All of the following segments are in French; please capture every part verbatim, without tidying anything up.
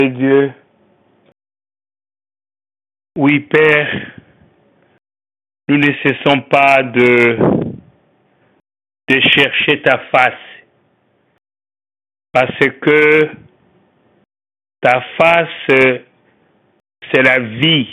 Dieu. Oui, Père, nous ne cessons pas de, de chercher ta face, parce que ta face, c'est la vie.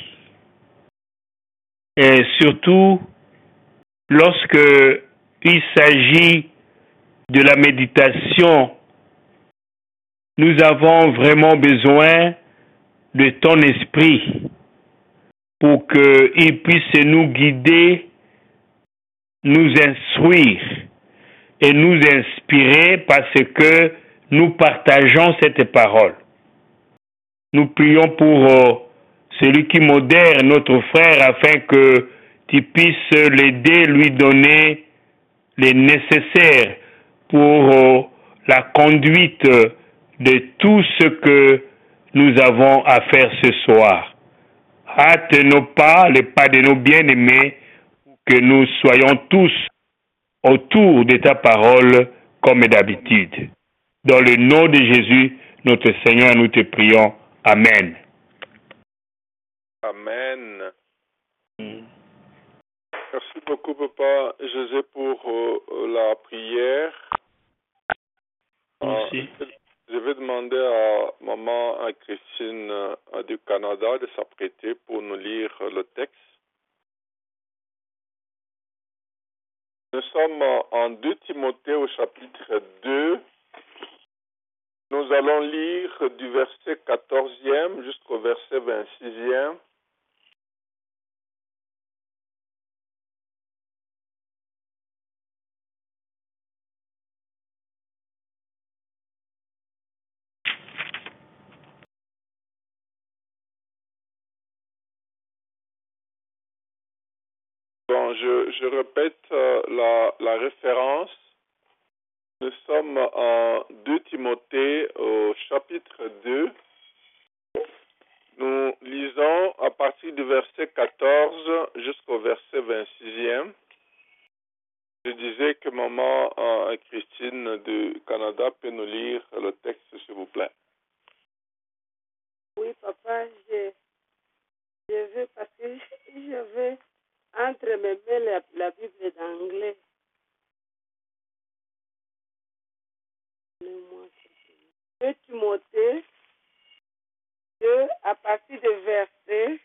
Et surtout, lorsque il s'agit de la méditation, nous avons vraiment besoin de ton esprit pour qu'il puisse nous guider, nous instruire et nous inspirer parce que nous partageons cette parole. Nous prions pour euh, celui qui modère notre frère afin que tu puisses l'aider, lui donner les nécessaires pour euh, la conduite de tout ce que nous avons à faire ce soir. Hâte nos pas, les pas de nos bien-aimés, pour que nous soyons tous autour de ta parole comme d'habitude. Dans le nom de Jésus, notre Seigneur, nous te prions. Amen. Amen. Mm. Merci beaucoup, Papa José, pour euh, la prière. Merci. Euh, je vais demander à maman à Christine euh, du Canada de s'apprêter pour nous lire le texte. Nous sommes en deux Timothée au chapitre deux. Nous allons lire du verset quatorzième jusqu'au verset vingt-sixième. Bon, je, je répète euh, la, la référence. Nous sommes en deux Timothée au chapitre deux. Nous lisons à partir du verset quatorze jusqu'au verset vingt-sixième. Je disais que maman euh, Christine du Canada peut nous lire le texte, s'il vous plaît. Oui, papa, je, je veux, parce que je veux entre mes mains la, la Bible d'anglais. deux Timothée deux à partir du verset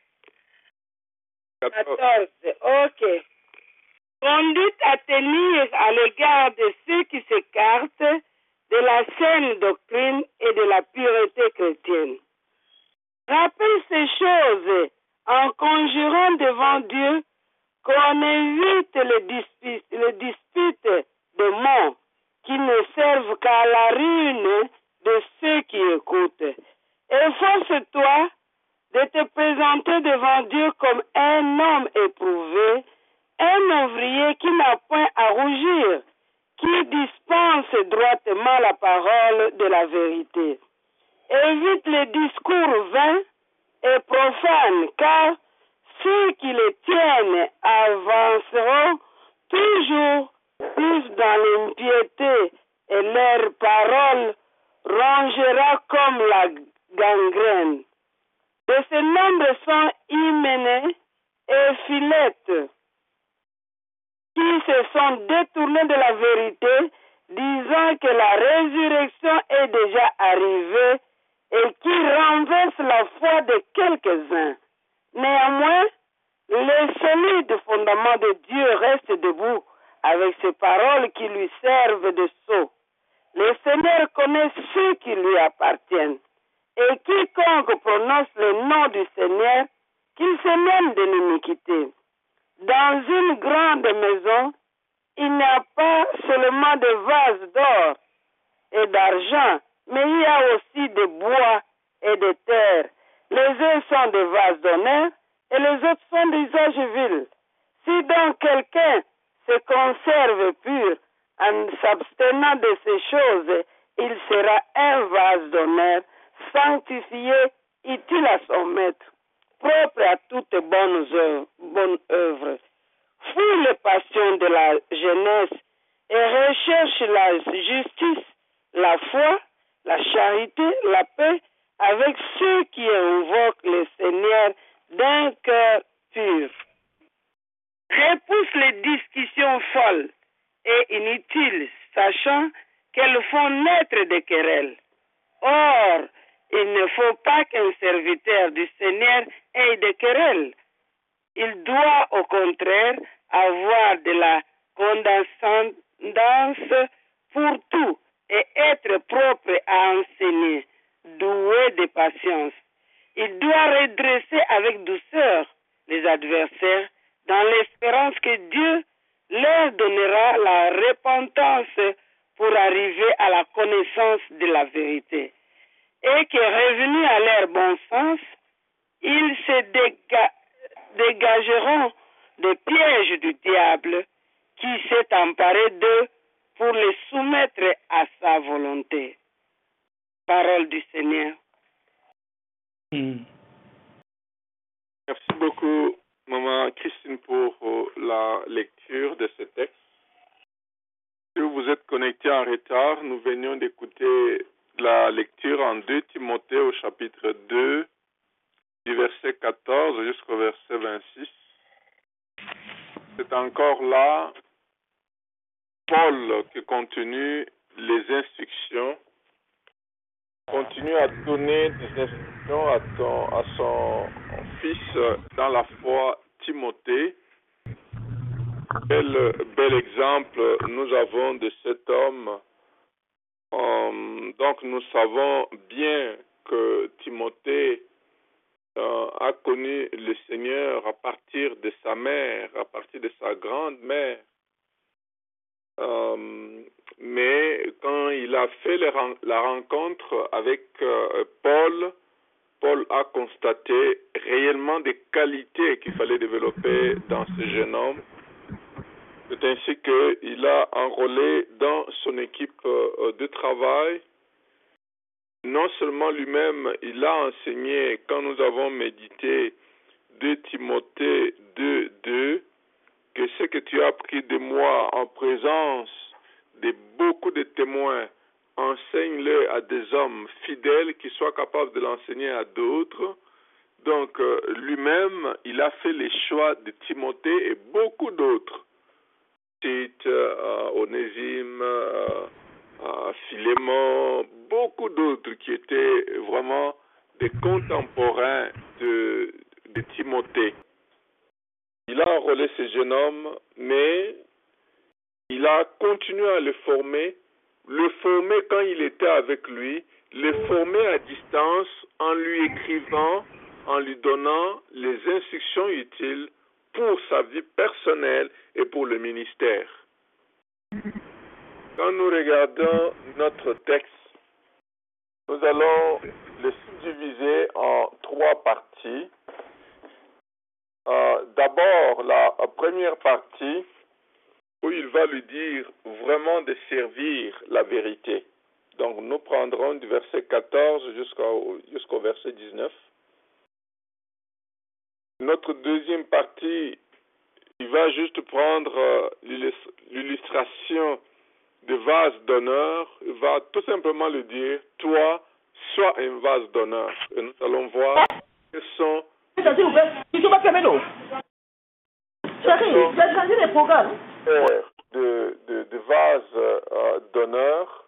quatorze. Ok. Conduite à tenir à l'égard de ceux qui s'écartent de la saine doctrine et de la pureté chrétienne. Rappelle ces choses en conjurant devant Dieu qu'on évite les disputes, les disputes de mots qui ne servent qu'à la ruine de ceux qui écoutent. Efforce-toi de te présenter devant Dieu comme un homme éprouvé, un ouvrier qui n'a point à rougir, qui dispense droitement la parole de la vérité. Évite les discours vains et profanes, car ceux qui les tiennent avanceront toujours plus dans l'impiété et leur parole rongera comme la gangrène. De ce nombre sont Hyménée et Philette, qui se sont détournés de la vérité, disant que la résurrection est déjà arrivée et qui renverse la foi de quelques-uns. Néanmoins, le solide fondement de Dieu reste debout avec ses paroles qui lui servent de sceau. Le Seigneur connaît ceux qui lui appartiennent. Et quiconque prononce le nom du Seigneur, qu'il se mène de l'iniquité. Dans une grande maison, il n'y a pas seulement de vases d'or et d'argent, mais il y a aussi de bois et de terre. Les uns sont des vases d'honneur et les autres sont d'usage vil. Si donc quelqu'un se conserve pur en s'abstenant de ces choses, il sera un vase d'honneur, sanctifié, utile à son maître, propre à toutes bonnes œuvres. Bonnes œuvres. Fuis les passions de la jeunesse et recherche la justice, la foi, la charité, la paix, avec ceux qui invoquent le Seigneur d'un cœur pur. Repousse les discussions folles et inutiles, sachant qu'elles font naître des querelles. Or, il ne faut pas qu'un serviteur du Seigneur ait des querelles. Il doit au contraire avoir de la condescendance pour tout et être propre à enseigner, doué de patience. Il doit redresser avec douceur les adversaires dans l'espérance que Dieu leur donnera la repentance pour arriver à la connaissance de la vérité. Et que revenus à leur bon sens, ils se déga- dégageront des pièges du diable qui s'est emparé d'eux pour les soumettre à sa volonté. Parole du Seigneur. Mm. Merci beaucoup, Maman Christine, pour euh, la lecture de ce texte. Si vous êtes connectés en retard, nous venions d'écouter la lecture en deux Timothée au chapitre deux, du verset quatorze jusqu'au verset vingt-six. C'est encore là Paul qui continue les instructions, continue à donner des instructions à, ton, à son fils dans la foi Timothée. Quel bel exemple nous avons de cet homme. Um, donc nous savons bien que Timothée euh, a connu le Seigneur à partir de sa mère, à partir de sa grande-mère. Um, mais quand il a fait le, la rencontre avec euh, Paul, Paul a constaté réellement des qualités qu'il fallait développer dans ce jeune homme. C'est ainsi qu'il a enrôlé dans son équipe de travail. Non seulement lui-même, il a enseigné, quand nous avons médité deux Timothée deux, deux, que ce que tu as appris de moi en présence de beaucoup de témoins, enseigne-le à des hommes fidèles qui soient capables de l'enseigner à d'autres. Donc, euh, lui-même, il a fait les choix de Timothée et beaucoup d'autres. Tite, euh, Onésime, euh, euh, Philémon, beaucoup d'autres qui étaient vraiment des contemporains de, de Timothée. Il a enrôlé ce jeune homme, mais il a continué à le former, le former quand il était avec lui, le former à distance en lui écrivant, en lui donnant les instructions utiles pour sa vie personnelle et pour le ministère. Quand nous regardons notre texte, nous allons le subdiviser en trois parties. Euh, d'abord, la première partie où il va lui dire vraiment de servir la vérité. Donc, nous prendrons du verset quatorze jusqu'au, jusqu'au verset dix-neuf. Notre deuxième partie, il va juste prendre euh, l'illustration de vase d'honneur. Il va tout simplement lui dire, toi, sois un vase d'honneur. Et nous allons voir quels sont S'il vous plaît, il faut pas fermer l'eau. Chérie, tu as changé les programmes. de, de, de vase euh, d'honneur.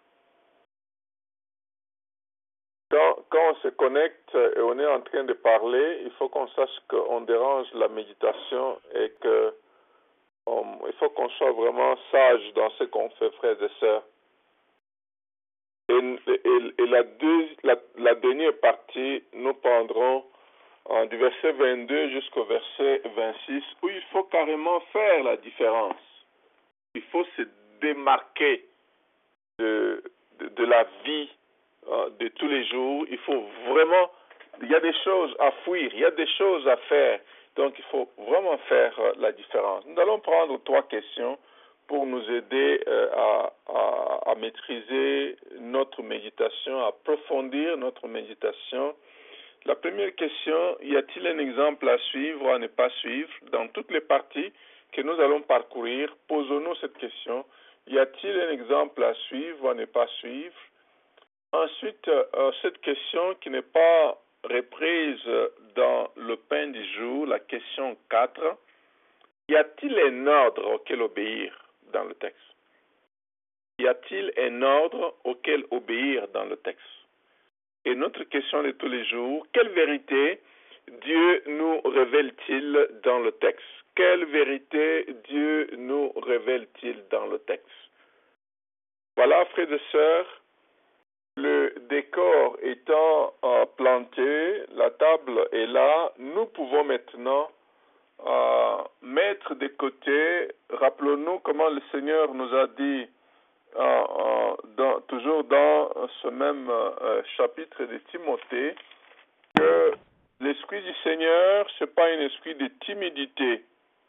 Quand, quand on se connecte et on est en train de parler, il faut qu'on sache qu'on dérange la méditation et que on, il faut qu'on soit vraiment sage dans ce qu'on fait, frères et sœurs. Et, et, et la, deux, la, la dernière partie, nous prendrons euh, du verset vingt-deux jusqu'au verset vingt-six, où il faut carrément faire la différence. Il faut se démarquer de, de, de la vie euh, de tous les jours. Il faut vraiment, il y a des choses à fuir, il y a des choses à faire. Donc, il faut vraiment faire euh, la différence. Nous allons prendre trois questions pour nous aider euh, à, à, à maîtriser notre méditation, à approfondir notre méditation. La première question, y a-t-il un exemple à suivre ou à ne pas suivre? Dans toutes les parties que nous allons parcourir, posons-nous cette question. Y a-t-il un exemple à suivre ou à ne pas suivre? Ensuite, euh, cette question qui n'est pas reprise dans le pain du jour, la question quatre. Y a-t-il un ordre auquel obéir dans le texte? Y a-t-il un ordre auquel obéir dans le texte? Et notre question de tous les jours, quelle vérité Dieu nous révèle-t-il dans le texte? Quelle vérité Dieu nous révèle-t-il dans le texte? Voilà, frères et sœurs, le décor étant euh, planté, la table est là, nous pouvons maintenant euh, mettre de côté, rappelons-nous comment le Seigneur nous a dit, euh, euh, dans, toujours dans ce même euh, chapitre de Timothée, que l'Esprit du Seigneur, ce n'est pas un esprit de timidité.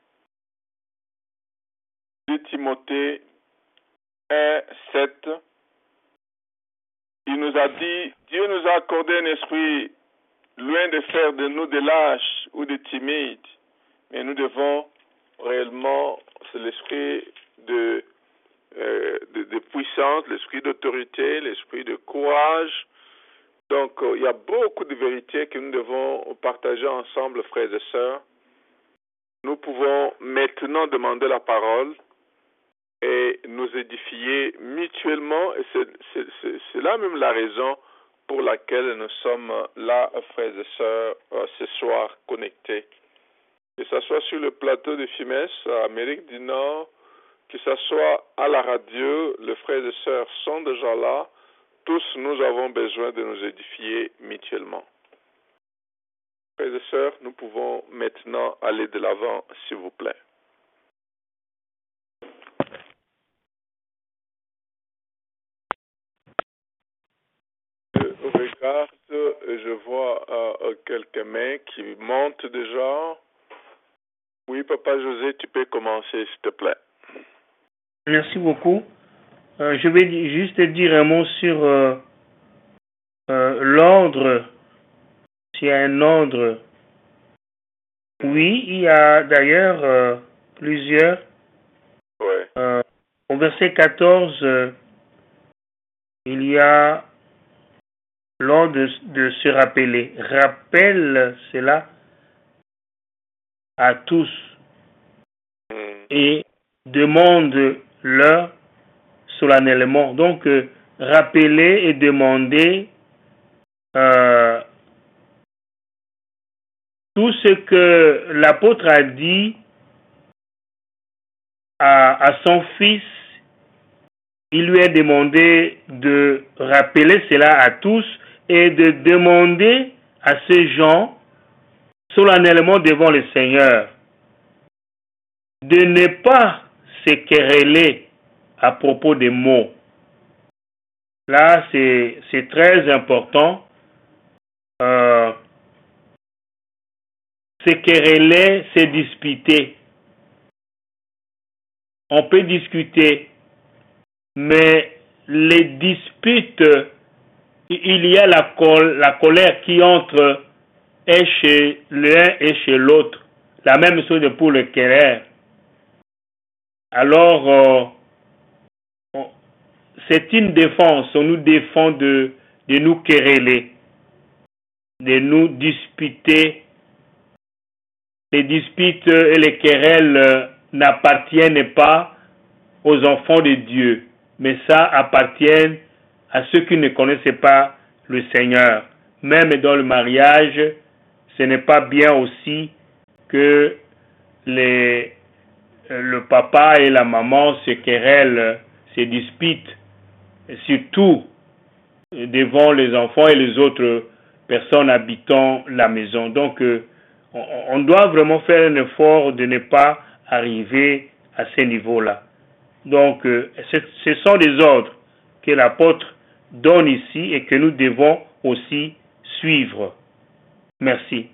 De Timothée un, sept, il nous a dit, Dieu nous a accordé un esprit loin de faire de nous des lâches ou des timides, mais nous devons réellement, c'est l'esprit de, euh, de, de puissance, l'esprit d'autorité, l'esprit de courage. Donc, euh, il y a beaucoup de vérités que nous devons partager ensemble, frères et sœurs. Nous pouvons maintenant demander la parole et nous édifier mutuellement, et c'est là même la raison pour laquelle nous sommes là, frères et sœurs, ce soir connectés. Que ce soit sur le plateau de Fimès, Amérique du Nord, que ce soit à la radio, les frères et sœurs sont déjà là. Tous, nous avons besoin de nous édifier mutuellement. Frères et sœurs, nous pouvons maintenant aller de l'avant, s'il vous plaît. Je regarde, je vois euh, quelques mains qui montent déjà. Oui, Papa José, tu peux commencer, s'il te plaît. Merci beaucoup. Euh, je vais juste dire un mot sur euh, euh, l'ordre. S'il y a un ordre. Oui, il y a d'ailleurs euh, plusieurs. Ouais. Euh, au verset quatorze, euh, il y a l'ordre de, de se rappeler. Rappelle cela à tous Mm. et demande-leur solennellement. Donc, euh, rappeler et demander euh, tout ce que l'apôtre a dit à, à son fils. Il lui a demandé de rappeler cela à tous et de demander à ces gens solennellement devant le Seigneur de ne pas se quereller à propos des mots. Là, c'est, c'est très important. Euh, se quereller, c'est disputer. On peut discuter, mais les disputes, il y a la, col- la colère qui entre et chez l'un et chez l'autre. La même chose pour le querer. Alors, euh, on, c'est une défense. On nous défend de, de nous quereller, de nous disputer. Les disputes et les querelles n'appartiennent pas aux enfants de Dieu, mais ça appartient à ceux qui ne connaissent pas le Seigneur. Même dans le mariage, ce n'est pas bien aussi que les, le papa et la maman se querellent, se disputent, surtout devant les enfants et les autres personnes habitant la maison. Donc, on, on doit vraiment faire un effort de ne pas arriver à ce niveau-là. Donc, euh, ce, ce sont des ordres que l'apôtre donne ici et que nous devons aussi suivre. Merci.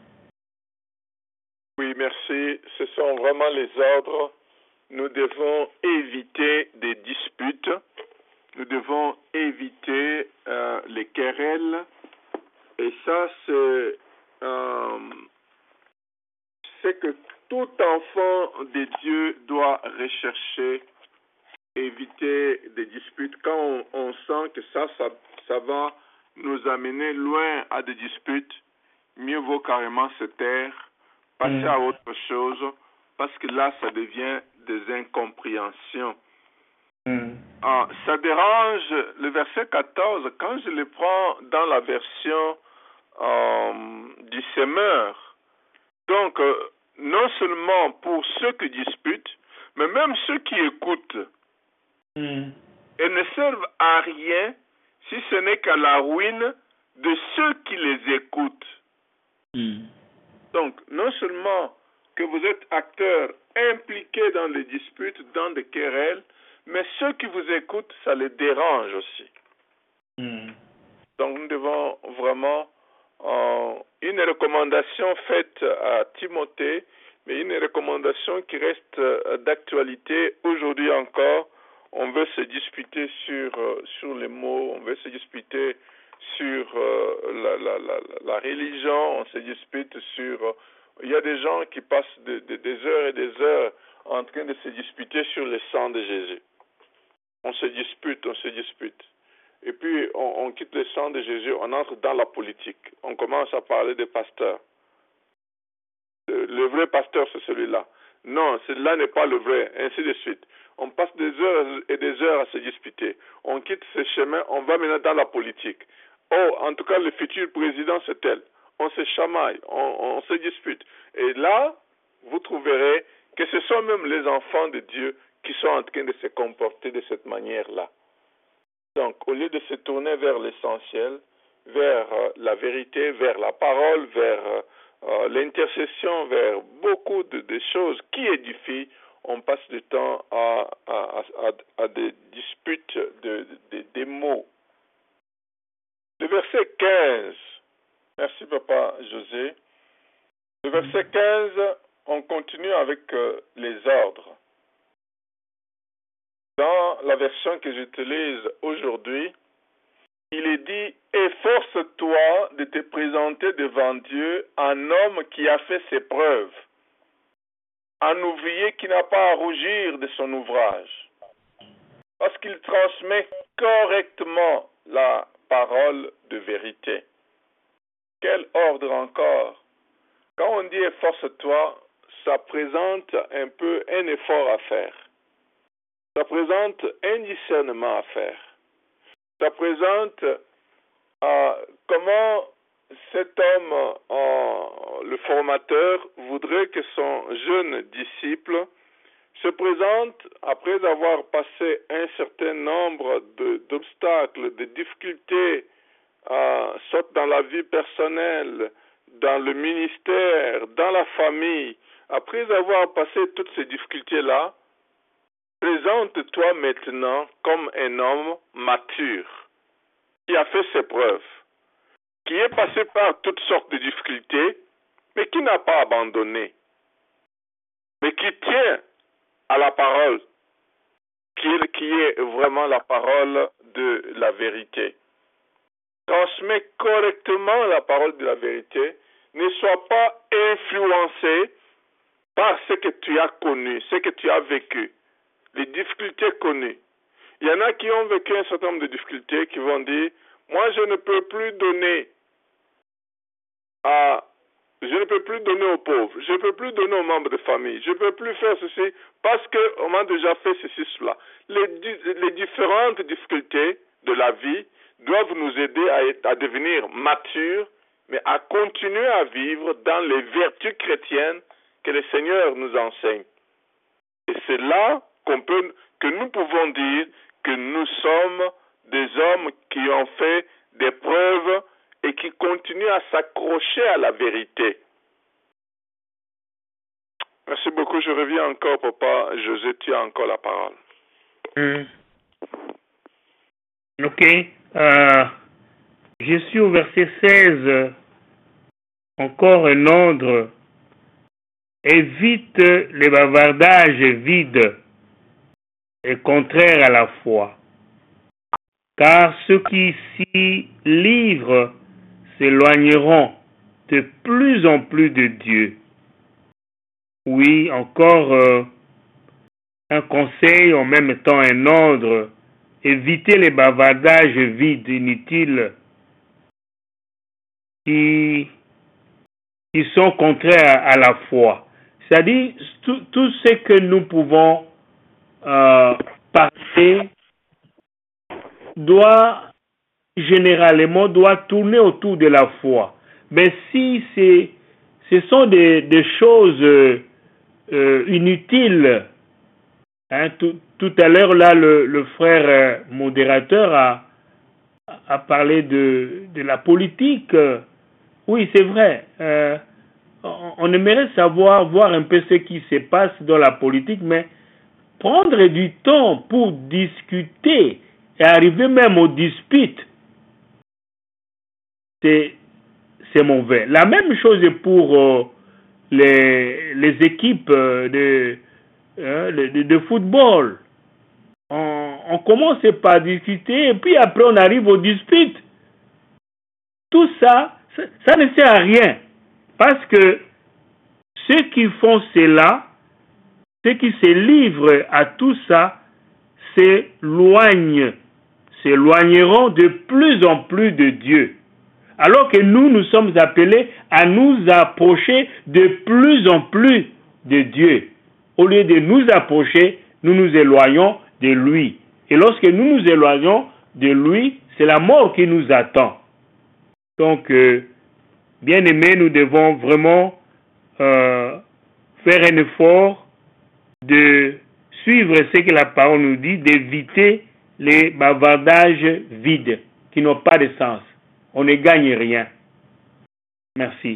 Oui, merci. Ce sont vraiment les ordres. Nous devons éviter des disputes. Nous devons éviter euh, les querelles. Et ça, c'est euh, ce que tout enfant de Dieu doit rechercher. Éviter des disputes quand on, on sent que ça, ça, ça va nous amener loin à des disputes. Mieux vaut carrément se taire, passer Mm. à autre chose, parce que là, ça devient des incompréhensions. Mm. Ah, ça dérange le verset quatorze, quand je le prends dans la version euh, du semeur. Donc, euh, non seulement pour ceux qui disputent, mais même ceux qui écoutent. Mm. Elles ne servent à rien si ce n'est qu'à la ruine de ceux qui les écoutent. Mm. Donc, non seulement que vous êtes acteurs impliqués dans les disputes, dans des querelles, mais ceux qui vous écoutent, ça les dérange aussi. Mm. Donc, nous devons vraiment, euh, une recommandation faite à Timothée, mais une recommandation qui reste euh, d'actualité aujourd'hui encore. On veut se disputer sur, euh, sur les mots, on veut se disputer sur euh, la, la, la, la religion, on se dispute sur... Euh, il y a des gens qui passent de, de, des heures et des heures en train de se disputer sur le sang de Jésus. On se dispute, on se dispute. Et puis, on, on quitte le sang de Jésus, on entre dans la politique. On commence à parler des pasteurs. Le, le vrai pasteur, c'est celui-là. Non, celui-là n'est pas le vrai, ainsi de suite. On passe des heures et des heures à se disputer. On quitte ce chemin, on va maintenant dans la politique. Oh, en tout cas, le futur président, c'est tel. On se chamaille, on, on se dispute. Et là, vous trouverez que ce sont même les enfants de Dieu qui sont en train de se comporter de cette manière-là. Donc, au lieu de se tourner vers l'essentiel, vers euh, la vérité, vers la parole, vers euh, l'intercession, vers beaucoup de, de choses qui édifient, on passe du temps à, à, à, à des disputes de, de, des mots. Le verset quinze, merci papa José. Le verset quinze, on continue avec euh, les ordres. Dans la version que j'utilise aujourd'hui, il est dit « Efforce-toi de te présenter devant Dieu un homme qui a fait ses preuves, un ouvrier qui n'a pas à rougir de son ouvrage, parce qu'il transmet correctement la parole de vérité. » Quel ordre encore? Quand on dit « efforce-toi », ça présente un peu un effort à faire. Ça présente un discernement à faire. Ça présente euh, comment cet homme, euh, le formateur, voudrait que son jeune disciple se présente, après avoir passé un certain nombre d'obstacles, de, de difficultés, euh, soit dans la vie personnelle, dans le ministère, dans la famille, après avoir passé toutes ces difficultés-là, présente-toi maintenant comme un homme mature, qui a fait ses preuves, qui est passé par toutes sortes de difficultés, mais qui n'a pas abandonné, mais qui tient à la parole, qui est, qui est vraiment la parole de la vérité. Transmets correctement la parole de la vérité, ne sois pas influencé par ce que tu as connu, ce que tu as vécu. Les difficultés connues. Il y en a qui ont vécu un certain nombre de difficultés qui vont dire, moi je ne peux plus donner à, je ne peux plus donner aux pauvres, je ne peux plus donner aux membres de famille, je ne peux plus faire ceci parce qu'on m'a déjà fait ceci, cela. Les, les différentes difficultés de la vie doivent nous aider à, être, à devenir matures, mais à continuer à vivre dans les vertus chrétiennes que le Seigneur nous enseigne. Et c'est là qu'on peut, que nous pouvons dire que nous sommes des hommes qui ont fait des preuves et qui continuent à s'accrocher à la vérité. Merci beaucoup. Je reviens encore, papa José, tu as encore la parole. Mm. Ok. Euh, je suis au verset seize. Encore un ordre. Évite les bavardages vides et contraires à la foi, car ceux qui s'y livrent s'éloigneront de plus en plus de Dieu. Oui, encore euh, un conseil, en même temps un ordre. éviter les bavardages vides, inutiles, qui, qui sont contraires à, à la foi. C'est-à-dire, tout, tout ce que nous pouvons euh, parler doit généralement doit tourner autour de la foi. Mais si c'est, ce sont des, des choses euh, euh, inutiles, hein, tout, tout à l'heure là le, le frère euh, modérateur a, a parlé de, de la politique. Oui, c'est vrai. Euh, on, on aimerait savoir, voir un peu ce qui se passe dans la politique, mais prendre du temps pour discuter et arriver même aux disputes, c'est, c'est mauvais. La même chose pour euh, les, les équipes de, euh, de, de football. On, on commence par discuter et puis après on arrive aux disputes. Tout ça, ça, ça ne sert à rien. Parce que ceux qui font cela, ceux qui se livrent à tout ça, s'éloignent, s'éloigneront de plus en plus de Dieu. Alors que nous, nous sommes appelés à nous approcher de plus en plus de Dieu. Au lieu de nous approcher, nous nous éloignons de lui. Et lorsque nous nous éloignons de lui, c'est la mort qui nous attend. Donc, euh, bien aimés, nous devons vraiment euh, faire un effort de suivre ce que la parole nous dit, d'éviter les bavardages vides qui n'ont pas de sens. On ne gagne rien. Merci.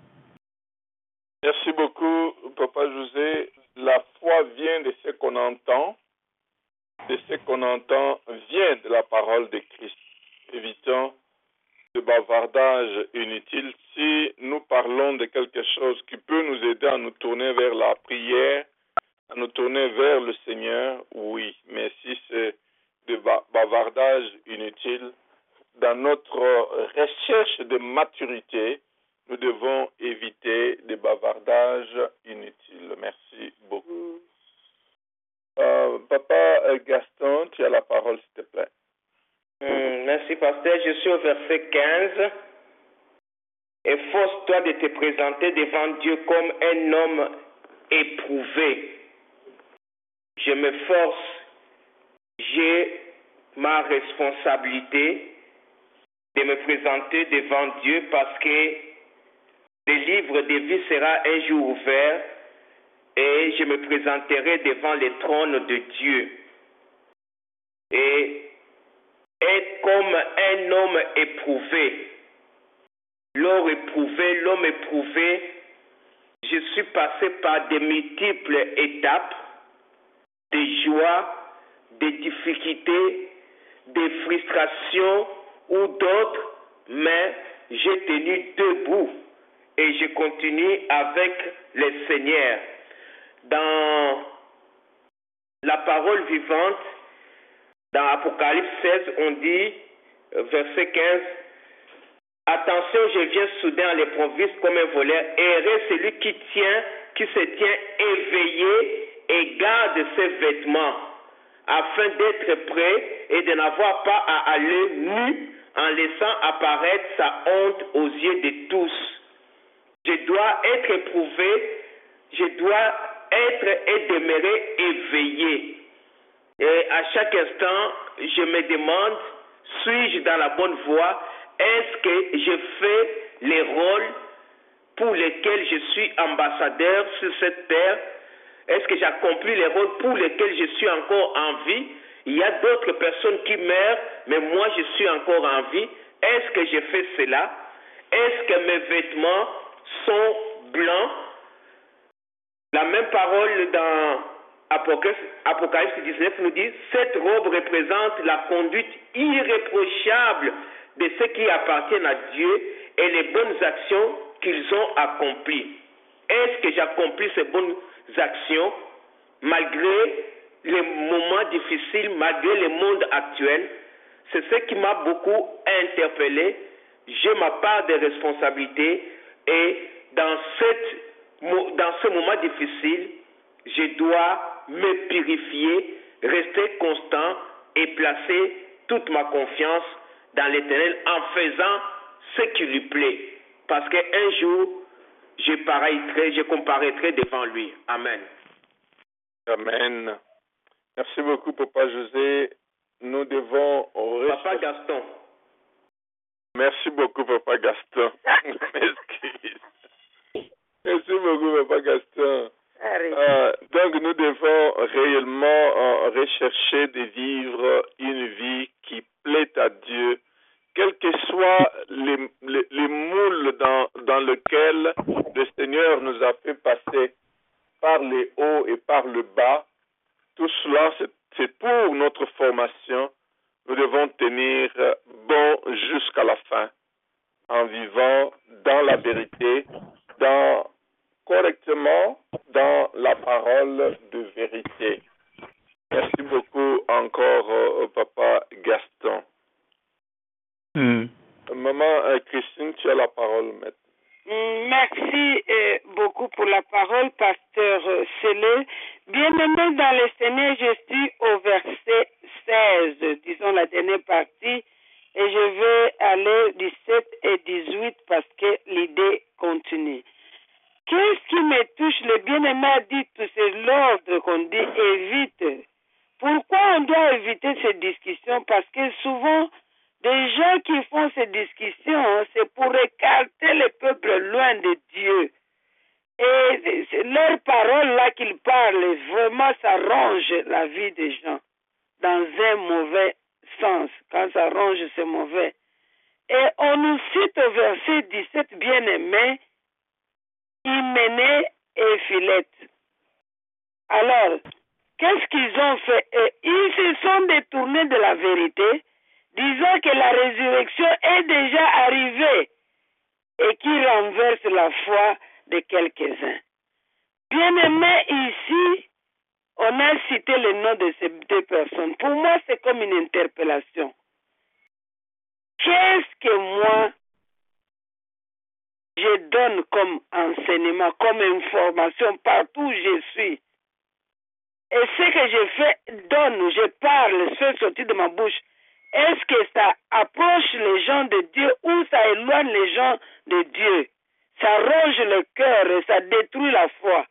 Merci beaucoup, Papa José. La foi vient de ce qu'on entend. De ce qu'on entend vient de la parole de Christ. Évitons le bavardage inutile. Si nous parlons de quelque chose qui peut nous aider à nous tourner vers la prière, à nous tourner vers le Seigneur, oui. Mais si c'est de bavardage inutile, dans notre recherche de maturité, nous devons éviter des bavardages inutiles. Merci beaucoup. Euh, Papa Gaston, tu as la parole, s'il te plaît. Hum, merci, pasteur. Je suis au verset quinze. Efforce-toi de te présenter devant Dieu comme un homme éprouvé. Je m'efforce. J'ai ma responsabilité de me présenter devant Dieu parce que le livre de vie sera un jour ouvert et je me présenterai devant le trône de Dieu. Et être comme un homme éprouvé. L'homme éprouvé, l'homme éprouvé, je suis passé par de multiples étapes, des joies, des difficultés, des frustrations ou d'autres, mais j'ai tenu debout et je continue avec le Seigneur. Dans la parole vivante, dans Apocalypse seize, on dit, verset quinze, « Attention, je viens soudain à l'improviste comme un voleur. Heureux celui qui tient, qui se tient éveillé et garde ses vêtements, afin d'être prêt et de n'avoir pas à aller nu en laissant apparaître sa honte aux yeux de tous. Je dois être éprouvé, je dois être et demeurer éveillé. Et à chaque instant, je me demande, suis-je dans la bonne voie? Est-ce que je fais les rôles pour lesquels je suis ambassadeur sur cette terre? Est-ce que j'accomplis les rôles pour lesquels je suis encore en vie? Il y a d'autres personnes qui meurent, mais moi je suis encore en vie. Est-ce que je fais cela? Est-ce que mes vêtements sont blancs? La même parole dans Apocalypse dix-neuf nous dit, cette robe représente la conduite irréprochable de ceux qui appartiennent à Dieu et les bonnes actions qu'ils ont accomplies. Est-ce que j'accomplis ces bonnes actions malgré les moments difficiles, malgré le monde actuel? C'est ce qui m'a beaucoup interpellé. J'ai ma part de responsabilité et dans, cette, dans ce moment difficile, je dois me purifier, rester constant et placer toute ma confiance dans l'Éternel en faisant ce qui lui plaît. Parce qu'un jour, je paraîtrai, je comparaîtrai devant lui. Amen. Amen. Merci beaucoup, Papa José. Nous devons... Papa Gaston. Merci beaucoup, Papa Gaston. M'excuse. Merci beaucoup, Papa Gaston. Euh, donc, nous devons réellement euh, rechercher de vivre une vie qui plaît à Dieu, quels que soient les, les, les moules dans, dans lesquels le Seigneur nous a fait passer, par le haut et par le bas. Tout cela, c'est pour notre formation. Nous devons tenir bon jusqu'à la fin, en vivant dans la vérité, dans correctement dans la parole de vérité. Merci beaucoup encore, euh, Papa Gaston. Mm. Maman euh, Christine, tu as la parole maintenant. Merci euh, beaucoup pour la parole, pasteur Célé. Bien-aimé dans le Seigneur, je suis au verset seize, disons la dernière partie, et je vais aller dix-sept et dix-huit parce que l'idée continue. Qu'est-ce qui me touche? Le bien-aimé a dit tout, c'est l'ordre qu'on dit évite. Pourquoi on doit éviter ces discussions? Parce que souvent, des gens qui font ces discussions, c'est pour écarter le peuple loin de Dieu. Et leurs paroles là qu'ils parlent, vraiment, ça ronge la vie des gens dans un mauvais sens. Quand ça ronge, c'est mauvais. Et on nous cite au verset dix-sept, bien-aimé, Hyménée et Philette. Alors, qu'est-ce qu'ils ont fait? Et ils se sont détournés de la vérité, disant que la résurrection est déjà arrivée et qui renverse la foi de quelques-uns. Bien-aimé, ici, on a cité le nom de ces deux personnes. Pour moi, c'est comme une interpellation. Qu'est-ce que moi, je donne comme enseignement, comme information partout où je suis? Et ce que je fais, donne, je parle, fait sortir de ma bouche. Est-ce que ça approche les gens de Dieu ou ça éloigne les gens de Dieu? Ça ronge le cœur et ça détruit la foi.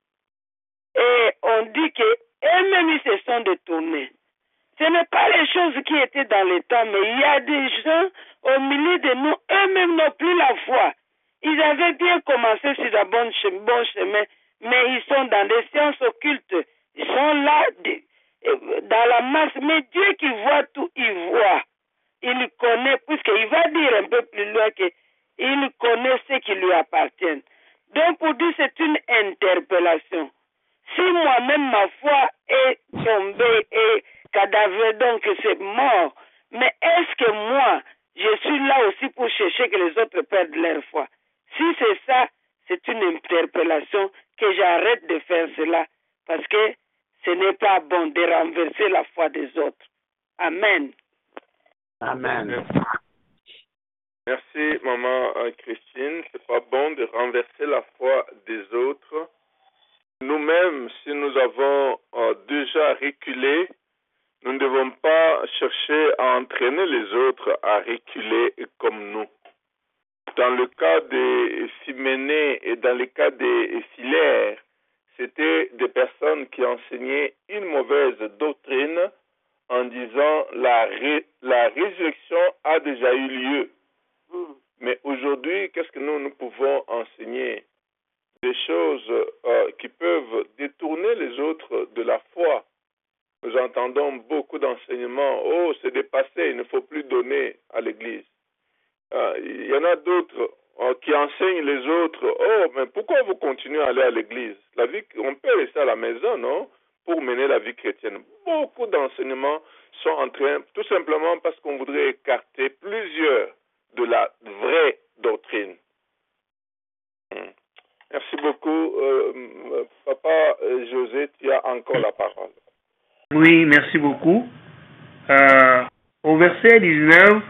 Et on dit qu'eux-mêmes, ils se sont détournés. Ce n'est pas les choses qui étaient dans le temps, mais il y a des gens au milieu de nous, eux-mêmes n'ont plus la foi. Ils avaient bien commencé sur le bon chemin, mais ils sont dans des sciences occultes. Ils sont là, dans la masse. Mais Dieu qui voit tout, il voit. Il connaît, puisqu'il va dire un peu plus loin qu'il connaît ce qui lui appartient. Donc pour dire c'est une interpellation. Si moi-même ma foi est tombée et cadavre, donc c'est mort, mais est-ce que moi, je suis là aussi pour chercher que les autres perdent leur foi? Si c'est ça, c'est une interpellation que j'arrête de faire cela parce que ce n'est pas bon de renverser la foi des autres. Amen. Amen. Merci, maman euh, Christine. C'est pas bon de renverser la foi des autres. Nous-mêmes, si nous avons euh, déjà reculé, nous ne devons pas chercher à entraîner les autres à reculer comme nous. Dans le cas des Hyménée et dans le cas des Philaire, c'était des personnes qui enseignaient une mauvaise doctrine en disant la, ré, la résurrection a déjà eu lieu. Mm. Mais aujourd'hui, qu'est-ce que nous, nous pouvons enseigner? Des choses euh, qui peuvent détourner les autres de la foi. Nous entendons beaucoup d'enseignements. Oh, c'est dépassé, il ne faut plus donner à l'Église. Euh, il y en a d'autres euh, qui enseignent les autres. Oh, mais pourquoi vous continuez à aller à l'Église? La vie, on peut rester à la maison, non? Pour mener la vie chrétienne. Beaucoup d'enseignements sont en train, tout simplement parce qu'on voudrait écarter plusieurs de la vraie doctrine. Hmm. Merci beaucoup. Euh, Papa euh, José, tu as encore la parole. Oui, merci beaucoup. Euh, au verset dix-neuf,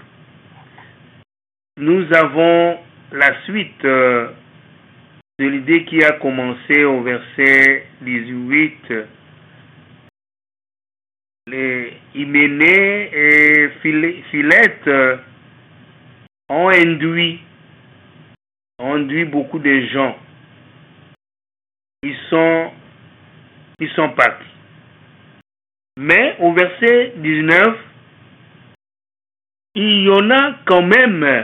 nous avons la suite euh, de l'idée qui a commencé au verset dix-huit. les Hyménée et Philette euh, ont induit, ont induit beaucoup de gens. Ils sont, ils sont partis. Mais au verset dix-neuf, il y en a quand même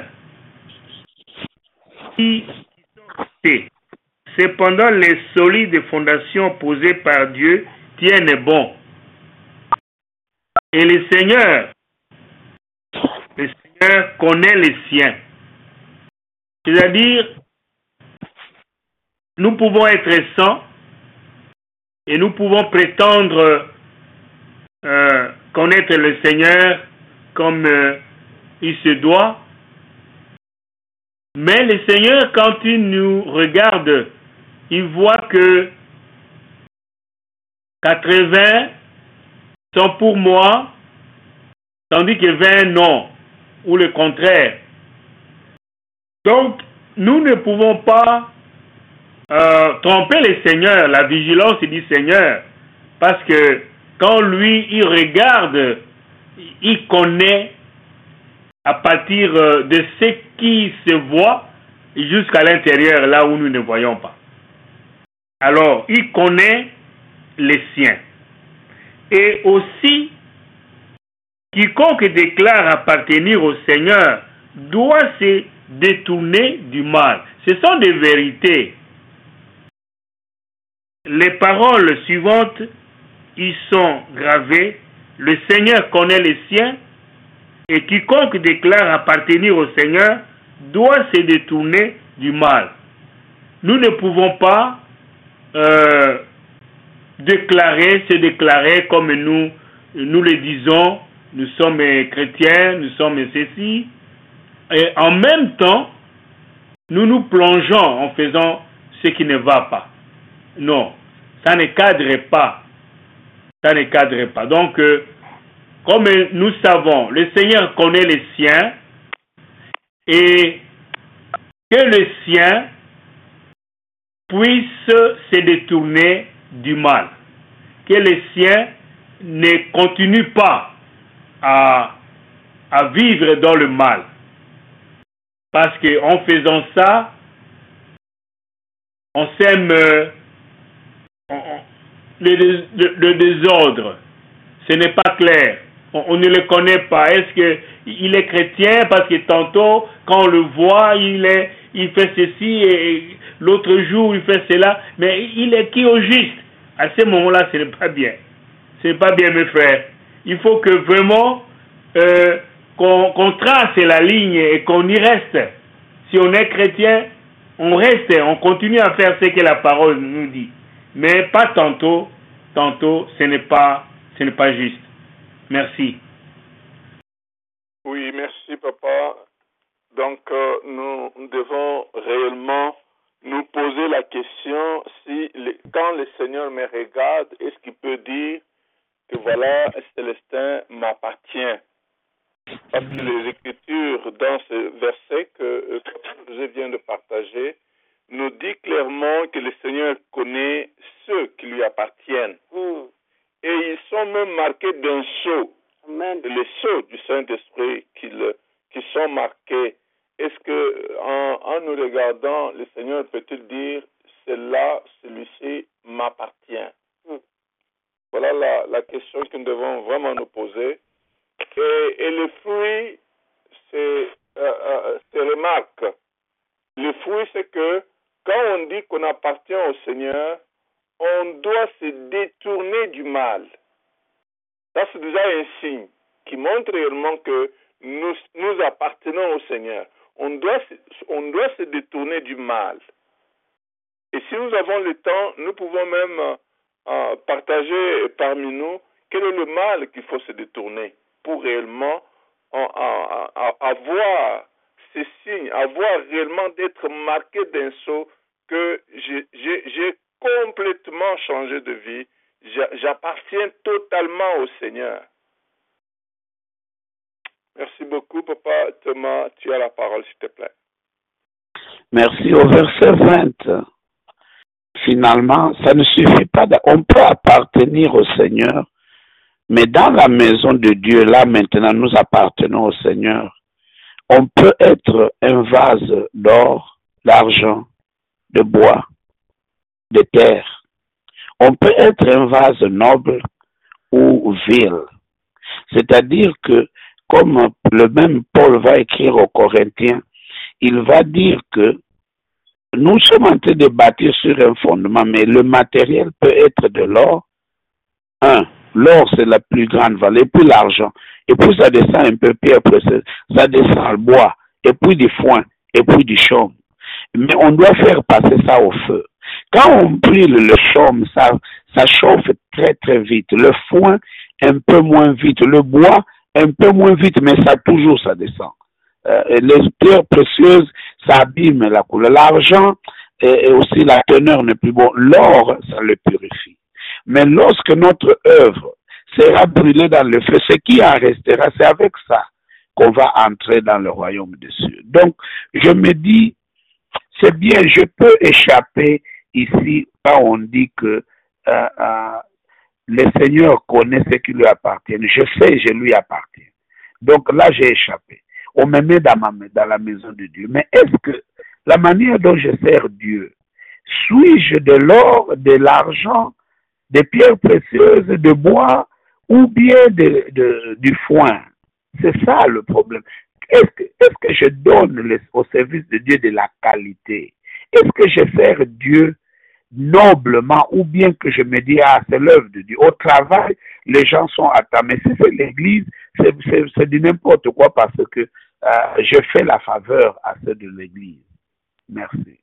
qui sont restés. Cependant, les solides fondations posées par Dieu tiennent bon. Et le Seigneur, le Seigneur connaît les siens. C'est-à-dire, nous pouvons être saints et nous pouvons prétendre euh, connaître le Seigneur comme euh, il se doit. Mais le Seigneur, quand il nous regarde, il voit que quatre-vingts sont pour moi, tandis que vingt non, ou le contraire. Donc, nous ne pouvons pas euh, tromper le Seigneur, la vigilance du Seigneur, parce que quand lui, il regarde, il connaît à partir de ce qui se voit jusqu'à l'intérieur, là où nous ne voyons pas. Alors, il connaît les siens. Et aussi, quiconque déclare appartenir au Seigneur doit se détourner du mal. Ce sont des vérités. Les paroles suivantes y sont gravées. Le Seigneur connaît les siens, et quiconque déclare appartenir au Seigneur doit se détourner du mal. Nous ne pouvons pas euh, déclarer, se déclarer comme nous, nous le disons, nous sommes chrétiens, nous sommes ceci, et en même temps, nous nous plongeons en faisant ce qui ne va pas. Non, ça ne cadre pas. Ça ne cadre pas. Donc, euh, comme nous savons, le Seigneur connaît les siens, et que les siens puissent se détourner du mal. Que les siens ne continuent pas à, à vivre dans le mal. Parce qu'en faisant ça, on sème euh, on, on, le, le, le désordre. Ce n'est pas clair. On, on ne le connaît pas. Est-ce qu'il est chrétien parce que tantôt, quand on le voit, il, est, il fait ceci et l'autre jour, il fait cela. Mais il est qui au juste? À ce moment-là, ce n'est pas bien. Ce n'est pas bien, mes frères. Il faut que vraiment euh, qu'on, qu'on trace la ligne et qu'on y reste. Si on est chrétien, on reste, on continue à faire ce que la parole nous dit. Mais pas tantôt, tantôt, ce n'est pas, ce n'est pas juste. Merci. Oui, merci, papa. Donc, euh, nous devons réellement nous poser la question si, les, quand le Seigneur me regarde, est-ce qu'il peut dire que voilà, Célestin m'appartient? Parce que les Écritures, dans ce verset que euh, je viens de partager, nous dit clairement que le Seigneur connaît ceux qui lui appartiennent. Mm. Et ils sont même marqués d'un sceau. Amen. Les sceaux du Saint-Esprit qui, le, qui sont marqués. Est-ce que en, en nous regardant, le Seigneur peut-il dire, c'est-là, celui-ci m'appartient? Mm. Voilà la, la question que nous devons vraiment nous poser. Et, et le fruit, c'est, euh, euh, c'est remarque. Le fruit, c'est que quand on dit qu'on appartient au Seigneur, on doit se détourner du mal. Ça, c'est déjà un signe qui montre réellement que nous, nous appartenons au Seigneur. On doit, on doit se détourner du mal. Et si nous avons le temps, nous pouvons même euh, partager parmi nous quel est le mal qu'il faut se détourner pour réellement en, en, en, avoir ces signes, avoir réellement d'être marqué d'un sceau que j'ai, j'ai, j'ai complètement changé de vie. J'appartiens totalement au Seigneur. Merci beaucoup, Papa Thomas. Tu as la parole, s'il te plaît. Merci. Au verset vingt, finalement, ça ne suffit pas. De, on peut appartenir au Seigneur, Mais dans la maison de Dieu, là maintenant, nous appartenons au Seigneur. On peut être un vase d'or, d'argent, de bois, de terre. On peut être un vase noble ou vil. C'est-à-dire que, comme le même Paul va écrire aux Corinthiens, il va dire que nous sommes en train de bâtir sur un fondement, mais le matériel peut être de l'or. Un, l'or c'est la plus grande valeur, et puis l'argent. Et puis ça descend un peu pierre précieuse, ça descend le bois, et puis du foin, et puis du chaume. Mais on doit faire passer ça au feu. Quand on brûle le chaume, ça, ça chauffe très très vite. Le foin, un peu moins vite. Le bois, un peu moins vite, mais ça toujours ça descend. Euh, les pierres précieuses, ça abîme la couleur. L'argent et, et aussi la teneur n'est plus bon. L'or, ça le purifie. Mais lorsque notre œuvre sera brûlée dans le feu, ce qui en restera, c'est avec ça qu'on va entrer dans le royaume des cieux. Donc, je me dis, c'est bien, je peux échapper ici quand on dit que euh, euh, le Seigneur connaît ce qui lui appartient. Je sais, je lui appartiens. Donc là, j'ai échappé. On me met dans, ma, dans la maison de Dieu. Mais est-ce que la manière dont je sers Dieu, suis-je de l'or, de l'argent, des pierres précieuses, de bois ou bien de, de, du foin? C'est ça le problème. Est-ce que, est-ce que je donne le, au service de Dieu de la qualité? Est-ce que je sers Dieu noblement ou bien que je me dis, ah, c'est l'œuvre de Dieu. Au travail, les gens sont à ta, mais si c'est l'église, c'est, c'est, c'est du n'importe quoi parce que euh, je fais la faveur à ceux de l'église. Merci.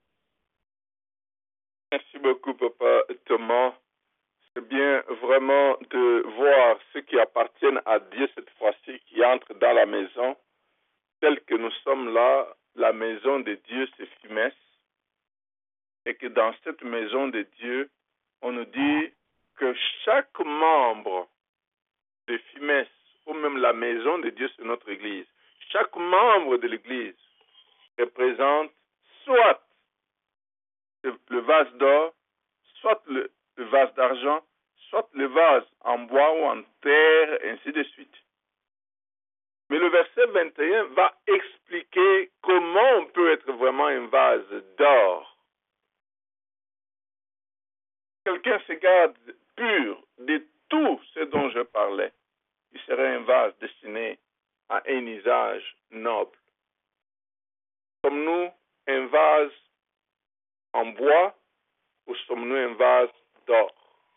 Merci beaucoup, Papa Thomas. C'est bien vraiment de voir ceux qui appartiennent à Dieu cette fois-ci, qui entrent dans la maison, telle que nous sommes là. La maison de Dieu, c'est Fimès. Et que dans cette maison de Dieu, on nous dit que chaque membre de Fimès, ou même la maison de Dieu, c'est notre Église. Chaque membre de l'Église représente soit le vase d'or, soit le, le vase d'argent, soit le vase en bois ou en terre, ainsi de suite. Mais le verset vingt et un va expliquer comment on peut être vraiment un vase d'or. Quelqu'un se garde pur de tout ce dont je parlais, il serait un vase destiné à un usage noble. Sommes-nous un vase en bois ou sommes-nous un vase d'or?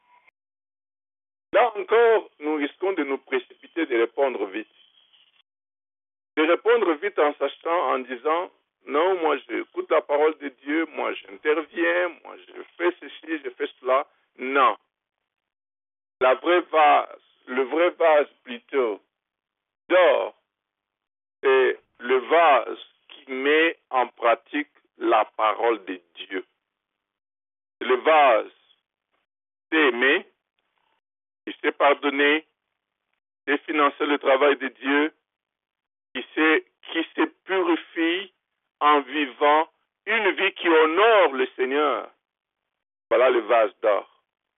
Là encore, nous risquons de nous précipiter de répondre vite. De répondre vite en sachant, en disant, non, moi j'écoute la parole de Dieu, moi j'interviens, moi je fais ceci, je fais cela. Non. La vraie vase, le vrai vase plutôt d'or, c'est le vase qui met en pratique la parole de Dieu. C'est le vase qui sait aimer, qui sait pardonner, qui sait financer le travail de Dieu, qui sait, qui se purifie en vivant une vie qui honore le Seigneur. Voilà le vase d'or.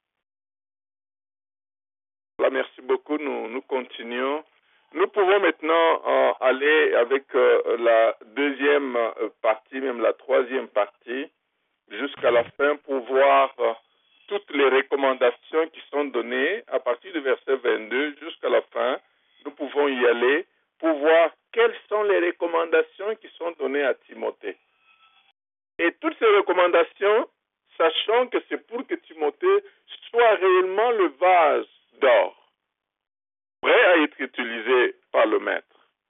Voilà, merci beaucoup. Nous, nous continuons. Nous pouvons maintenant euh, aller avec euh, la deuxième euh, partie, même la troisième partie, jusqu'à la fin pour voir euh, toutes les recommandations qui sont données à partir du verset vingt-deux jusqu'à la fin. Nous pouvons y aller pour voir quelles sont les recommandations qui sont données à Timothée. Et toutes ces recommandations, sachant que c'est pour que Timothée soit réellement le vase d'or, prêt à être utilisé par le maître.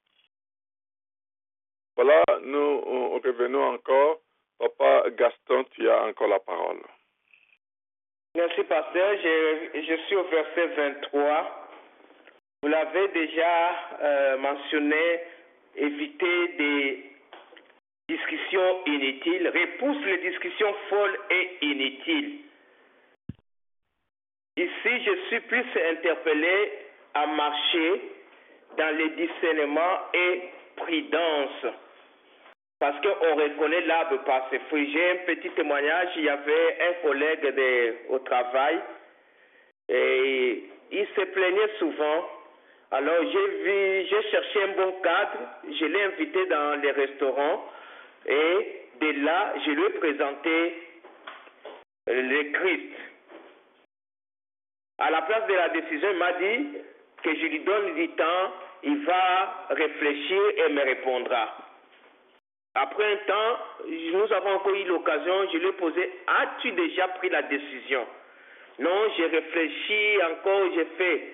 Voilà, nous revenons encore. Papa Gaston, tu as encore la parole. Merci, pasteur. Je, je suis au verset vingt-trois. Vous l'avez déjà euh, mentionné, éviter des discussions inutiles, repousse les discussions folles et inutiles. Ici, je suis plus interpellé à marcher dans le discernement et prudence. Parce qu'on reconnaît l'arbre par ses fruits. J'ai un petit témoignage. Il y avait un collègue de, au travail et il se plaignait souvent. Alors j'ai vu, j'ai cherché un bon cadre, je l'ai invité dans les restaurants et de là, je lui ai présenté le Christ. À la place de la décision, il m'a dit que je lui donne du temps, il va réfléchir et me répondra. Après un temps, nous avons encore eu l'occasion, je lui ai posé, as-tu déjà pris la décision? Non, j'ai réfléchi encore, j'ai fait.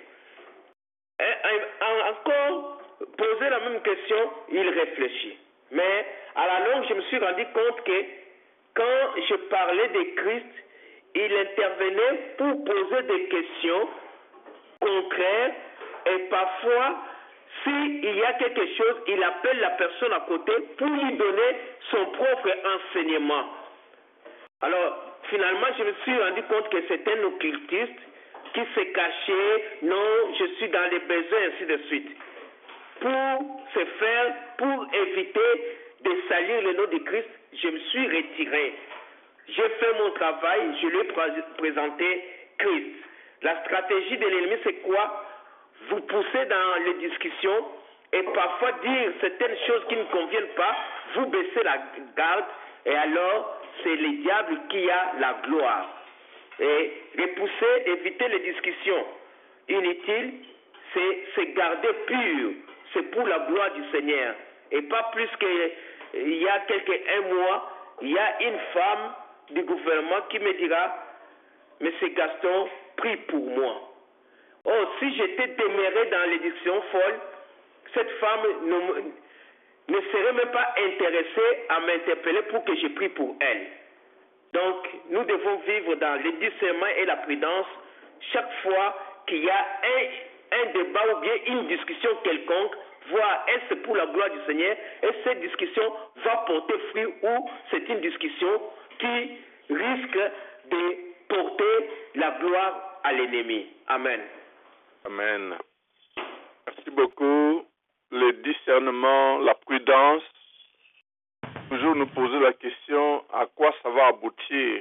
Encore poser la même question, il réfléchit. Mais à la longue, je me suis rendu compte que quand je parlais de Christ, il intervenait pour poser des questions concrètes et parfois, s'il y a quelque chose, il appelle la personne à côté pour lui donner son propre enseignement. Alors, finalement, je me suis rendu compte que c'est un occultiste qui s'est caché, non, je suis dans les besoins, ainsi de suite. Pour se faire, pour éviter de salir le nom de Christ, je me suis retiré. J'ai fait mon travail, je lui ai présenté Christ. La stratégie de l'ennemi, c'est quoi? Vous poussez dans les discussions et parfois dire certaines choses qui ne conviennent pas, vous baissez la garde et alors c'est le diable qui a la gloire. Et repousser, éviter les discussions inutiles, c'est se garder pur. C'est pour la gloire du Seigneur. Et pas plus qu'il y a quelques un mois, il y a une femme du gouvernement qui me dira, Monsieur Gaston, prie pour moi. Oh, si j'étais demeuré dans les discussions folles, cette femme ne, ne serait même pas intéressée à m'interpeller pour que je prie pour elle. Donc, nous devons vivre dans le discernement et la prudence chaque fois qu'il y a un, un débat ou bien une discussion quelconque, voir est-ce pour la gloire du Seigneur, et cette discussion va porter fruit ou c'est une discussion qui risque de porter la gloire à l'ennemi. Amen. Amen. Merci beaucoup. Le discernement, la prudence. Toujours nous poser la question à quoi ça va aboutir,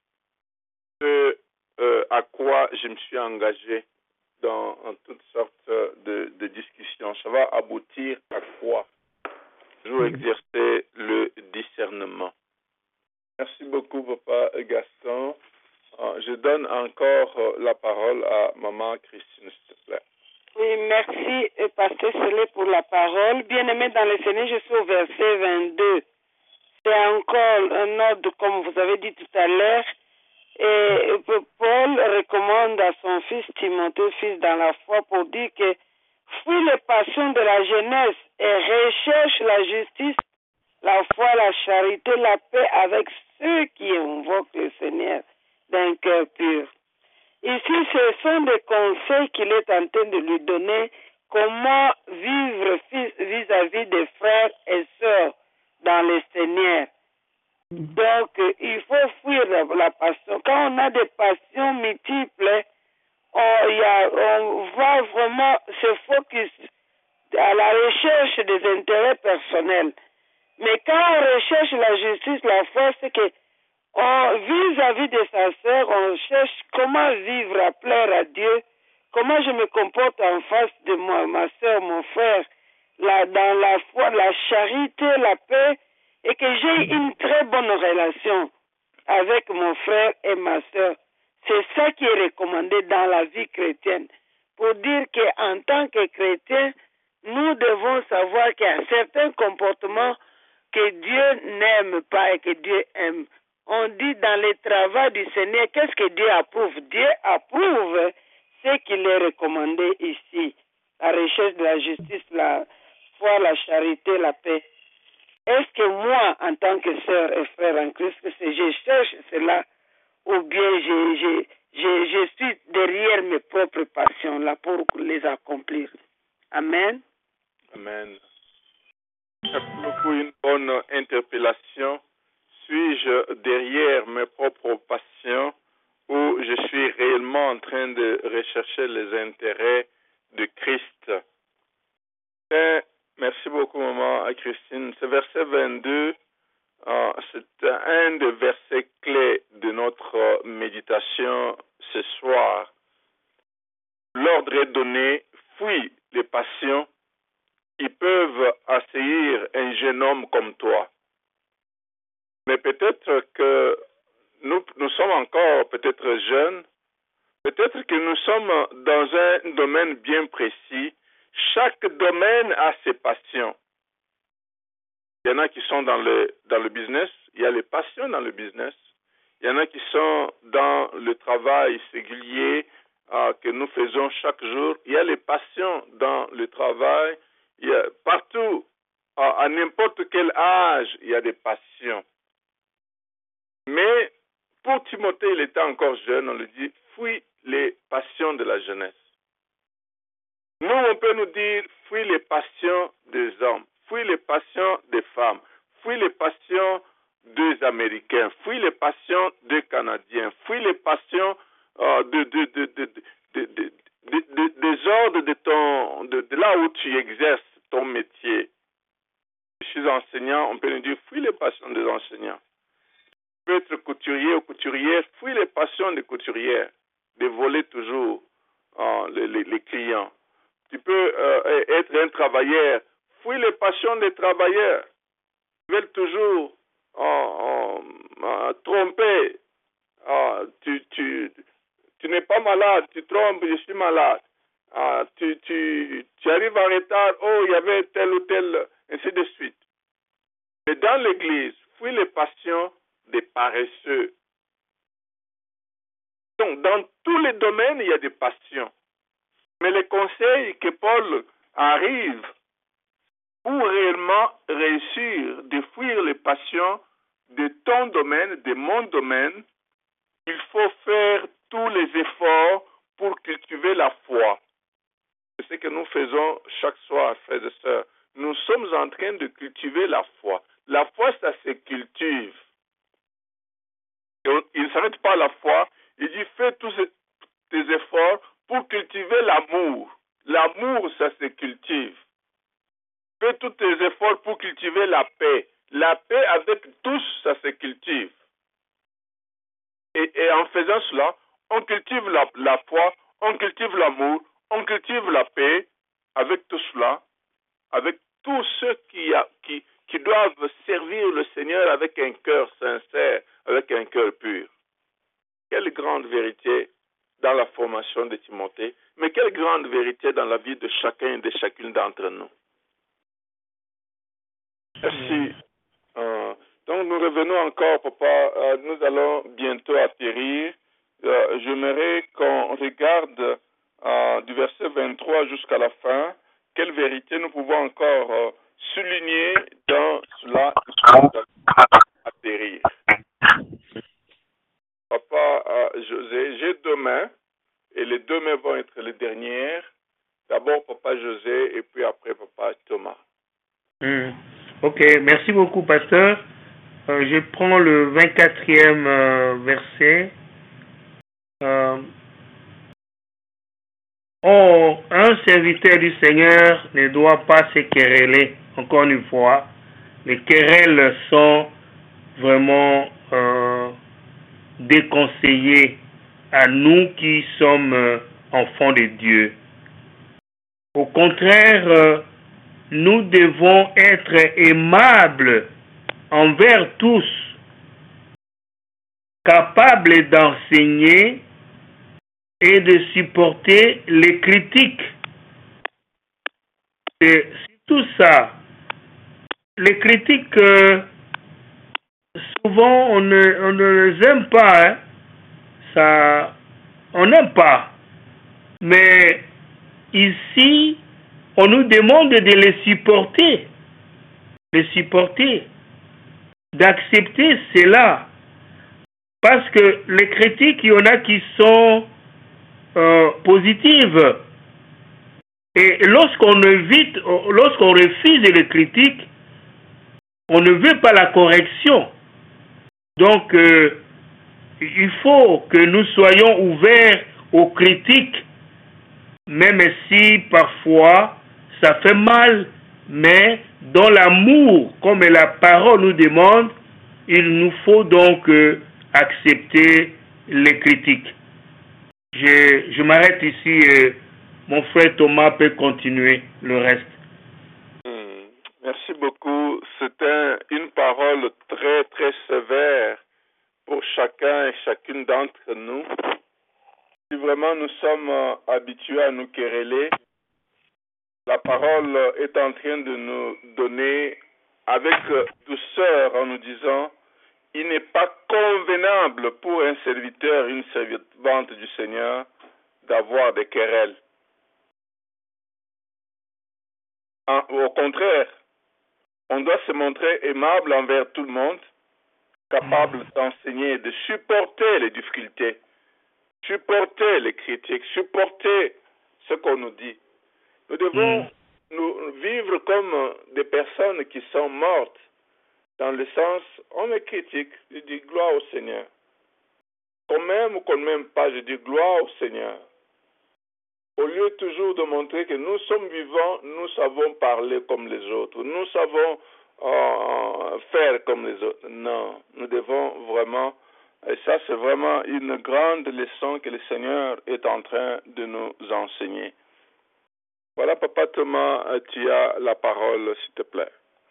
que, euh, à quoi je me suis engagé dans en toutes sortes de, de discussions. Ça va aboutir à quoi? Toujours exercer le discernement. Merci beaucoup, Papa Gaston. Euh, je donne encore euh, la parole à Maman Christine, s'il te plaît. Oui, merci, Pasteur Célé, pour la parole. Bien-aimé dans le Seigneur, je suis au verset vingt-deux. C'est encore un ordre, comme vous avez dit tout à l'heure. Et Paul recommande à son fils Timothée, fils dans la foi, pour dire que fuis les passions de la jeunesse et recherche la justice, la foi, la charité, la paix avec ceux qui invoquent le Seigneur d'un cœur pur. Ici, ce sont des conseils qu'il est en train de lui donner, comment vivre vis-à-vis des frères et sœurs dans le Seigneur. Donc, il faut fuir la, la passion. Quand on a des passions multiples, on, y a, on va vraiment se focus à la recherche des intérêts personnels. Mais quand on recherche la justice, la foi, c'est que on, vis-à-vis de sa sœur, on cherche comment vivre à plaire à Dieu, comment je me comporte en face de moi, ma sœur, mon frère, là, dans la foi, la charité, la paix, et que j'ai une très bonne relation avec mon frère et ma sœur. C'est ça qui est recommandé dans la vie chrétienne. Pour dire qu'en tant que chrétien, nous devons savoir qu'il y a certains comportements que Dieu n'aime pas et que Dieu aime. On dit dans le travail du Seigneur, qu'est-ce que Dieu approuve? Dieu approuve ce qu'il est recommandé ici. La recherche de la justice, la foi, la charité, la paix. Est-ce que moi, en tant que sœur et frère en Christ, je cherche cela ou bien je, je, je, je suis derrière mes propres passions là pour les accomplir? Amen. Amen. Merci beaucoup, une bonne interpellation. Suis-je derrière mes propres passions ou je suis réellement en train de rechercher les intérêts de Christ? Et merci beaucoup, Maman Christine. Ce verset vingt-deux, euh, c'est un des versets clés de notre méditation ce soir. redonner, fuis les passions qui peuvent assaillir un jeune homme comme toi. Mais peut-être que nous, nous sommes encore peut-être jeunes, peut-être que nous sommes dans un domaine bien précis. Chaque domaine a ses passions. Il y en a qui sont dans le, dans le business, il y a les passions dans le business. Il y en a qui sont dans le travail singulier euh, que nous faisons chaque jour. Il y a les passions dans le travail. Il y a partout, euh, à n'importe quel âge, il y a des passions. Mais pour Timothée, il était encore jeune, on lui dit, fuis les passions de la jeunesse. Nous, on peut nous dire, fuis les passions des hommes, fuis les passions des femmes, fuis les passions des Américains, fuis les passions des Canadiens, fuis les passions euh, de, de, de, de, de, de, de, de, des ordres de, ton, de, de là où tu exerces ton métier. Je suis enseignant, on peut nous dire, fuis les passions des enseignants. Tu peux être couturier ou couturière, fuis les passions des couturières, de voler toujours euh, les, les, les clients. Tu peux euh, être un travailleur, fuis les passions des travailleurs. Ils veulent toujours euh, euh, tromper. Euh, tu tu, tu n'es pas malade, tu trompes, je suis malade. Euh, tu, tu, tu arrives en retard, oh, il y avait tel ou tel, ainsi de suite. Mais dans l'église, fuis les passions des paresseux. Donc, dans tous les domaines, il y a des passions. Mais les conseils que Paul arrive pour réellement réussir de fuir les passions de ton domaine, de mon domaine, il faut faire tous les efforts pour cultiver la foi. C'est ce que nous faisons chaque soir, frères et sœurs. Nous sommes en train de cultiver la foi. La foi, ça se cultive. Il ne s'arrête pas à la foi. Il dit, fais tous tes efforts pour cultiver l'amour. L'amour, ça se cultive. Fais tous tes efforts pour cultiver la paix. La paix avec tous, ça se cultive. Et, et en faisant cela, on cultive la, la foi, on cultive l'amour, on cultive la paix avec tout cela, avec tous ceux qui, a, qui, qui doivent servir le Seigneur avec un cœur sincère, avec un cœur pur. Quelle grande vérité dans la formation de Timothée, mais quelle grande vérité dans la vie de chacun et de chacune d'entre nous. Merci. Euh, donc nous revenons encore, papa. Euh, nous allons bientôt atterrir. Euh, J'aimerais qu'on regarde euh, du verset vingt-trois jusqu'à la fin, quelle vérité nous pouvons encore euh, souligner dans cela atterrir. Papa euh, José, j'ai deux mains, et les deux mains vont être les dernières. D'abord Papa José, et puis après Papa Thomas. Mmh. Ok, merci beaucoup, pasteur. Euh, je prends le vingt-quatrième euh, verset. Euh, oh, un serviteur du Seigneur ne doit pas se quereller. Encore une fois, les querelles sont vraiment euh, déconseillées à nous qui sommes euh, enfants de Dieu. Au contraire, euh, nous devons être aimables envers tous, capables d'enseigner et de supporter les critiques. C'est tout ça. Les critiques, euh, souvent, on ne, on ne les aime pas. Hein. Ça, on n'aime pas. Mais ici, on nous demande de les supporter. Les supporter. D'accepter cela. Parce que les critiques, il y en a qui sont euh, positives. Et lorsqu'on évite, lorsqu'on refuse les critiques, on ne veut pas la correction. Donc, euh, il faut que nous soyons ouverts aux critiques, même si parfois ça fait mal, mais dans l'amour, comme la parole nous demande, il nous faut donc euh, accepter les critiques. Je, je m'arrête ici, euh, mon frère Thomas peut continuer le reste. Hmm. Merci beaucoup. C'était une parole très, très sévère pour chacun et chacune d'entre nous. Si vraiment nous sommes euh, habitués à nous quereller, la parole est en train de nous donner avec euh, douceur en nous disant, il n'est pas convenable pour un serviteur, une servante du Seigneur, d'avoir des querelles. En, au contraire, on doit se montrer aimable envers tout le monde, capable d'enseigner, de supporter les difficultés, supporter les critiques, supporter ce qu'on nous dit. Nous devons mm. nous vivre comme des personnes qui sont mortes, dans le sens, on me critique, je dis gloire au Seigneur. Qu'on m'aime ou qu'on ne m'aime pas, je dis gloire au Seigneur. Au lieu toujours de montrer que nous sommes vivants, nous savons parler comme les autres, nous savons euh, faire comme les autres. Non, nous devons vraiment, et ça c'est vraiment une grande leçon que le Seigneur est en train de nous enseigner. Voilà, Papa Thomas, tu as la parole, s'il te plaît.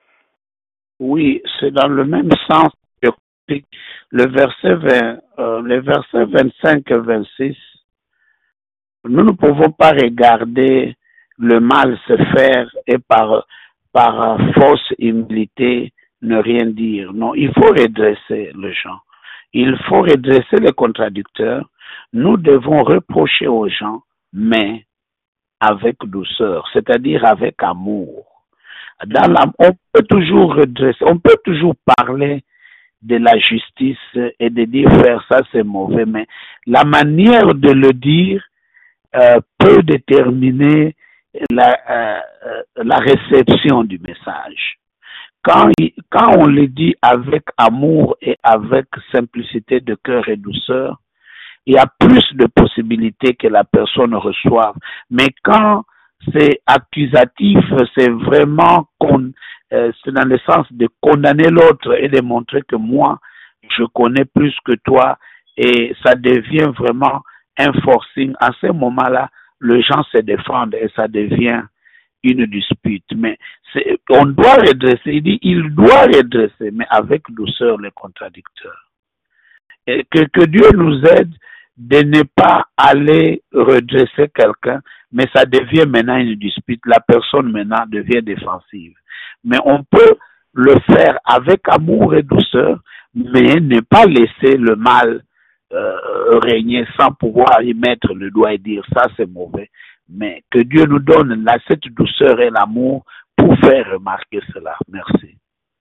Oui, c'est dans le même sens que le verset vingt, euh, les versets vingt-cinq et vingt-six. Nous ne pouvons pas regarder le mal se faire et par, par fausse humilité ne rien dire. Non, il faut redresser les gens. Il faut redresser les contradicteurs. Nous devons reprocher aux gens, mais avec douceur, c'est-à-dire avec amour. Dans la, on peut toujours redresser, on peut toujours parler de la justice et de dire faire ça c'est mauvais, mais la manière de le dire Euh, peut déterminer la, euh, la réception du message. Quand, quand on le dit avec amour et avec simplicité de cœur et douceur, il y a plus de possibilités que la personne reçoive. Mais quand c'est accusatif, c'est vraiment con, euh, c'est dans le sens de condamner l'autre et de montrer que moi, je connais plus que toi, et ça devient vraiment un forcing. À ce moment-là, les gens se défendent et ça devient une dispute. Mais c'est, on doit redresser, il dit, il doit redresser, mais avec douceur les contradicteurs. Et que, que Dieu nous aide de ne pas aller redresser quelqu'un, mais ça devient maintenant une dispute. La personne maintenant devient défensive. Mais on peut le faire avec amour et douceur, mais ne pas laisser le mal Euh, régner sans pouvoir y mettre le doigt et dire ça c'est mauvais, mais que Dieu nous donne là, cette douceur et l'amour pour faire remarquer cela. Merci.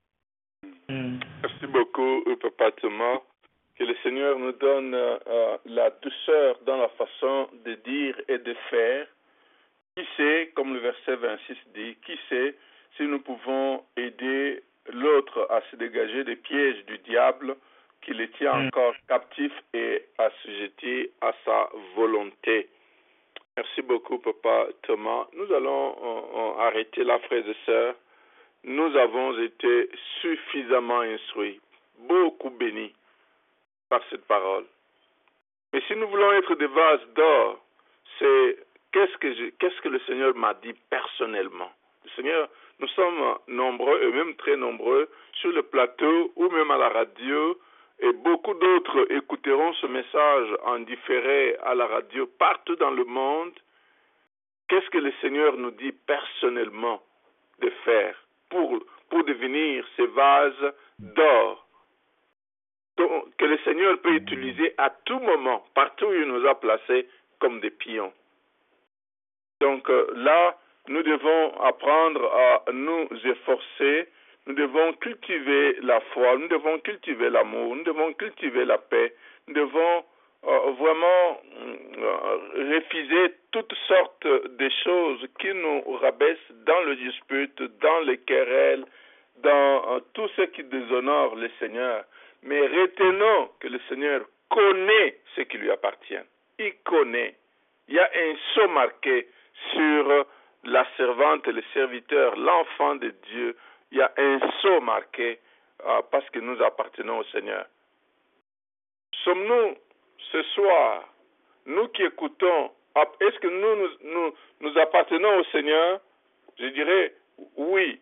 Merci beaucoup, Papa Thomas. Que le Seigneur nous donne euh, la douceur dans la façon de dire et de faire. Qui sait, comme le verset vingt-six dit, qui sait si nous pouvons aider l'autre à se dégager des pièges du diable qui les tient encore captifs et assujettis à sa volonté. Merci beaucoup, Papa Thomas. Nous allons euh, euh, arrêter là, frères et sœurs. Nous avons été suffisamment instruits, beaucoup bénis par cette parole. Mais si nous voulons être des vases d'or, c'est qu'est-ce que, je, qu'est-ce que le Seigneur m'a dit personnellement. Le Seigneur, nous sommes nombreux, et même très nombreux, sur le plateau ou même à la radio, et beaucoup d'autres écouteront ce message en différé à la radio partout dans le monde. Qu'est-ce que le Seigneur nous dit personnellement de faire pour, pour devenir ces vases d'or que le Seigneur peut utiliser à tout moment, partout où il nous a placés comme des pions. Donc euh, là, nous devons apprendre à nous efforcer. Nous devons cultiver la foi, nous devons cultiver l'amour, nous devons cultiver la paix, nous devons euh, vraiment euh, refuser toutes sortes de choses qui nous rabaissent dans le dispute, dans les querelles, dans euh, tout ce qui déshonore le Seigneur. Mais retenons que le Seigneur connaît ce qui lui appartient. Il connaît. Il y a un sceau marqué sur la servante, le serviteur, l'enfant de Dieu. Il y a un sceau marqué euh, parce que nous appartenons au Seigneur. Sommes-nous ce soir, nous qui écoutons est-ce que nous nous, nous nous appartenons au Seigneur? Je dirais oui.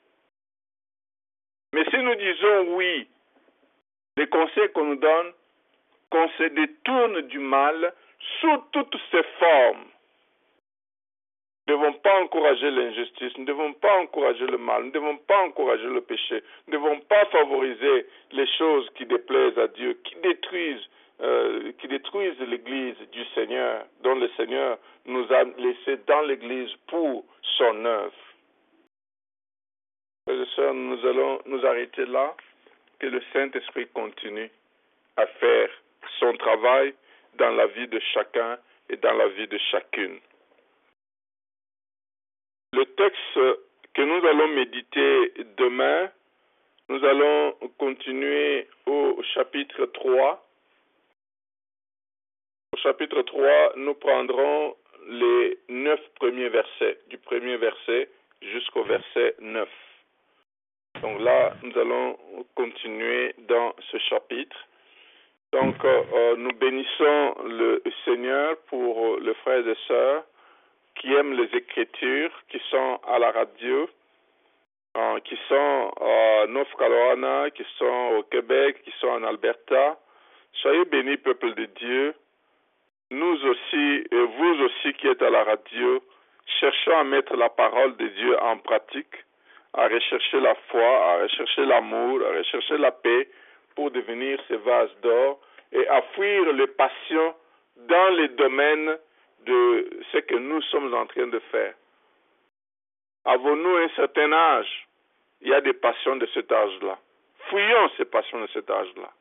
Mais si nous disons oui, les conseils qu'on nous donne, qu'on se détourne du mal sous toutes ses formes, nous ne devons pas encourager l'injustice, nous ne devons pas encourager le mal, nous ne devons pas encourager le péché, nous ne devons pas favoriser les choses qui déplaisent à Dieu, qui détruisent, euh, qui détruisent l'Église du Seigneur, dont le Seigneur nous a laissé dans l'Église pour son œuvre. Frères et sœurs, nous allons nous arrêter là, que le Saint-Esprit continue à faire son travail dans la vie de chacun et dans la vie de chacune. Le texte que nous allons méditer demain, nous allons continuer au chapitre trois. Au chapitre trois, nous prendrons les neuf premiers versets, du premier verset jusqu'au verset neuf. Donc là, nous allons continuer dans ce chapitre. Donc, euh, nous bénissons le Seigneur pour les frères et sœurs qui aiment les Écritures, qui sont à la radio, euh, qui sont à North Carolina, qui sont au Québec, qui sont en Alberta. Soyez bénis, peuple de Dieu. Nous aussi, et vous aussi qui êtes à la radio, cherchons à mettre la parole de Dieu en pratique, à rechercher la foi, à rechercher l'amour, à rechercher la paix pour devenir ces vases d'or et à fuir les passions dans les domaines de ce que nous sommes en train de faire. Avons-nous un certain âge? Il y a des passions de cet âge-là. Fuyons ces passions de cet âge-là.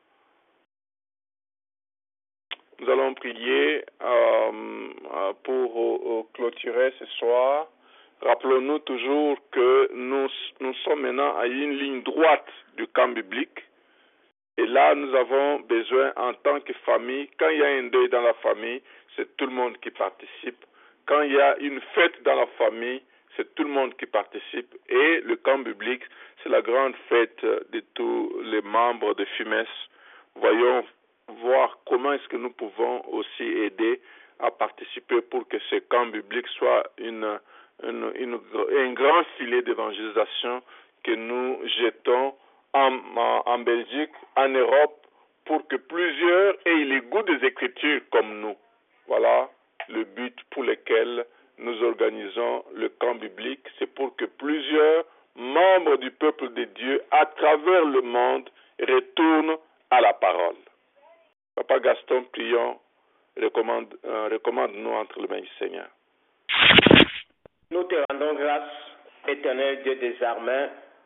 Nous allons prier euh, pour euh, clôturer ce soir. Rappelons-nous toujours que nous, nous sommes maintenant à une ligne droite du camp biblique. Et là, nous avons besoin, en tant que famille, quand il y a un deuil dans la famille, c'est tout le monde qui participe. Quand il y a une fête dans la famille, c'est tout le monde qui participe. Et le camp biblique, c'est la grande fête de tous les membres de F I M E S. Voyons voir comment est-ce que nous pouvons aussi aider à participer pour que ce camp biblique soit une, une, une, un grand filet d'évangélisation que nous jetons en, en, en Belgique, en Europe, pour que plusieurs aient les goûts des Écritures comme nous. Voilà le but pour lequel nous organisons le camp biblique. C'est pour que plusieurs membres du peuple de Dieu, à travers le monde, retournent à la parole. Papa Gaston, prions, recommande, euh, recommande-nous entre les mains du Seigneur. Nous te rendons grâce, éternel Dieu des armées.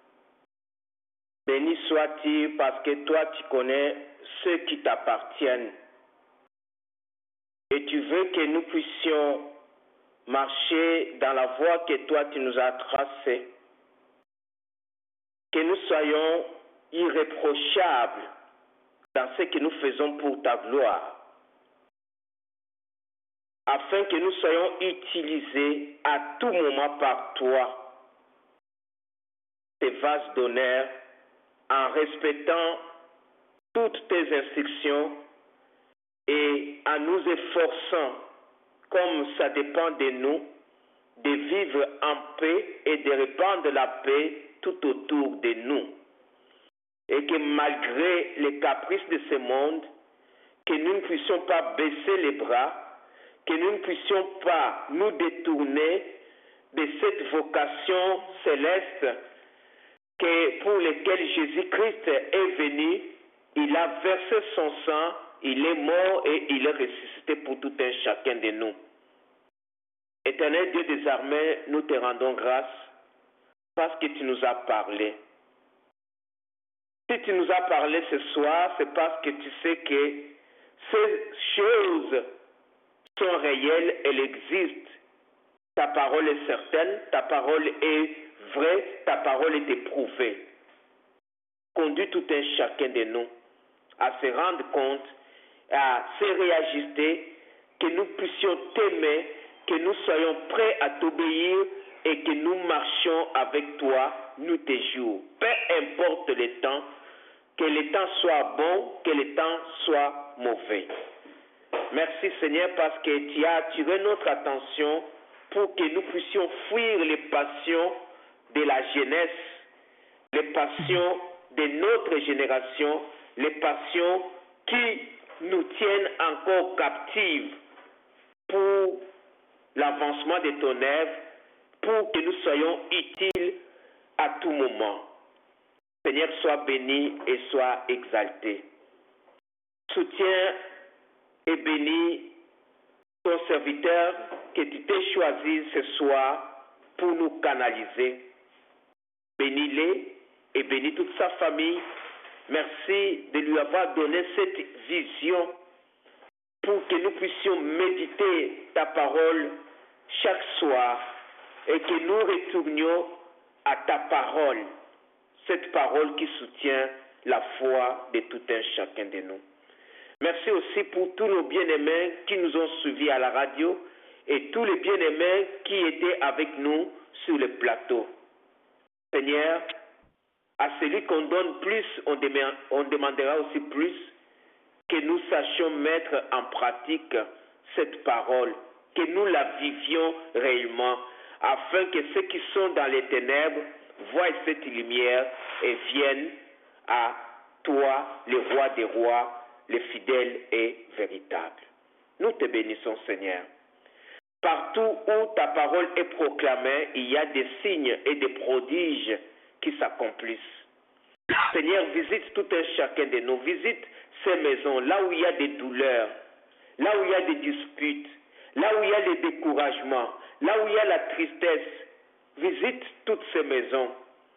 Béni sois-tu parce que toi tu connais ceux qui t'appartiennent. Et tu veux que nous puissions marcher dans la voie que toi tu nous as tracée. Que nous soyons irréprochables dans ce que nous faisons pour ta gloire. Afin que nous soyons utilisés à tout moment par toi, tes vases d'honneur, en respectant toutes tes instructions et en nous efforçant, comme ça dépend de nous, de vivre en paix et de répandre la paix tout autour de nous. Et que malgré les caprices de ce monde, que nous ne puissions pas baisser les bras, que nous ne puissions pas nous détourner de cette vocation céleste que pour laquelle Jésus-Christ est venu. Il a versé son sang, il est mort et il est ressuscité pour tout un chacun de nous. Éternel Dieu des armées, nous te rendons grâce parce que tu nous as parlé. Si tu nous as parlé ce soir, c'est parce que tu sais que ces choses sont réelles, elles existent. Ta parole est certaine, ta parole est vraie, ta parole est éprouvée. Conduis tout un chacun de nous à se rendre compte, à se réajuster, que nous puissions t'aimer, que nous soyons prêts à t'obéir et que nous marchions avec toi nuit et jour. Peu importe le temps, que le temps soit bon, que le temps soit mauvais. Merci Seigneur parce que tu as attiré notre attention pour que nous puissions fuir les passions de la jeunesse, les passions de notre génération, les passions qui nous tiennent encore captives pour l'avancement de ton œuvre, pour que nous soyons utiles à tout moment. Seigneur, sois béni et sois exalté. Soutiens et bénis ton serviteur que tu t'es choisi ce soir pour nous canaliser. Bénis-les et bénis toute sa famille. Merci de lui avoir donné cette vision pour que nous puissions méditer ta parole chaque soir et que nous retournions à ta parole, cette parole qui soutient la foi de tout un chacun de nous. Merci aussi pour tous nos bien-aimés qui nous ont suivis à la radio et tous les bien-aimés qui étaient avec nous sur le plateau. Seigneur, à celui qu'on donne plus, on demandera aussi plus, que nous sachions mettre en pratique cette parole, que nous la vivions réellement, afin que ceux qui sont dans les ténèbres voient cette lumière et viennent à toi, le roi des rois, le fidèle et véritable. Nous te bénissons, Seigneur. Partout où ta parole est proclamée, il y a des signes et des prodiges qui s'accomplissent. Seigneur, visite tout un chacun de nous. Visite ces maisons, là où il y a des douleurs, là où il y a des disputes, là où il y a les découragements, là où il y a la tristesse. Visite toutes ces maisons.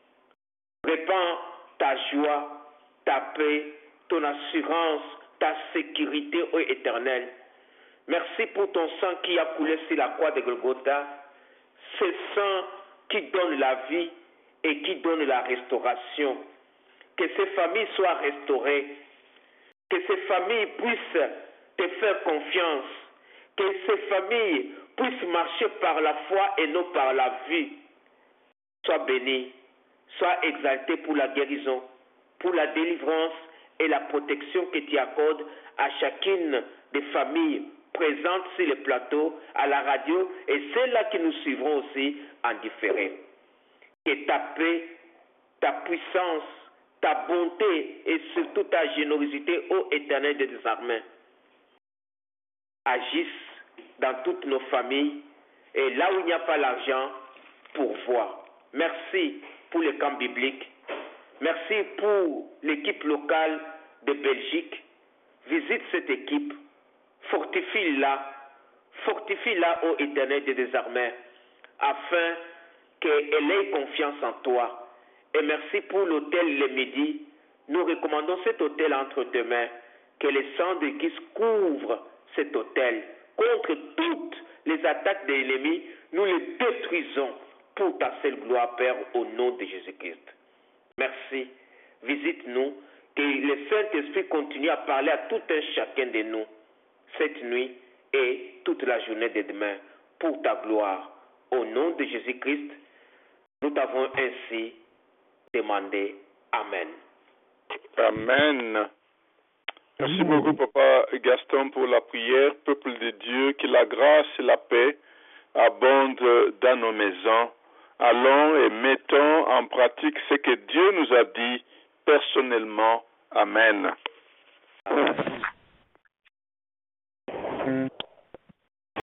Répands ta joie, ta paix, ton assurance, ta sécurité, ô Éternel. Merci pour ton sang qui a coulé sur la croix de Golgotha. Ce sang qui donne la vie et qui donne la restauration. Que ces familles soient restaurées. Que ces familles puissent te faire confiance. Que ces familles puissent marcher par la foi et non par la vue. Sois béni. Sois exalté pour la guérison, pour la délivrance et la protection que tu accordes à chacune des familles présentes sur le plateau, à la radio et celles-là qui nous suivront aussi en différé. Que ta paix, ta puissance, ta bonté et surtout ta générosité, ô Éternel des armées, agissent dans toutes nos familles et là où il n'y a pas l'argent, pourvoie. Merci pour les camps bibliques. Merci pour l'équipe locale de Belgique. Visite cette équipe. Fortifie-la. Fortifie-la, ô Éternel des armées, afin qu'elle ait confiance en toi. Et merci pour l'autel le midi. Nous recommandons cet autel entre tes mains. Que le sang de Christ couvre cet autel. Contre toutes les attaques de l'ennemi, nous les détruisons pour ta seule gloire, Père, au nom de Jésus-Christ. Merci. Visite-nous. Que le Saint-Esprit continue à parler à tout un chacun de nous cette nuit et toute la journée de demain pour ta gloire. Au nom de Jésus-Christ, nous t'avons ainsi demandé. Amen. Amen. Merci beaucoup, Papa Gaston, pour la prière. Peuple de Dieu, que la grâce et la paix abondent dans nos maisons. Allons et mettons en pratique ce que Dieu nous a dit personnellement. Amen. Amen.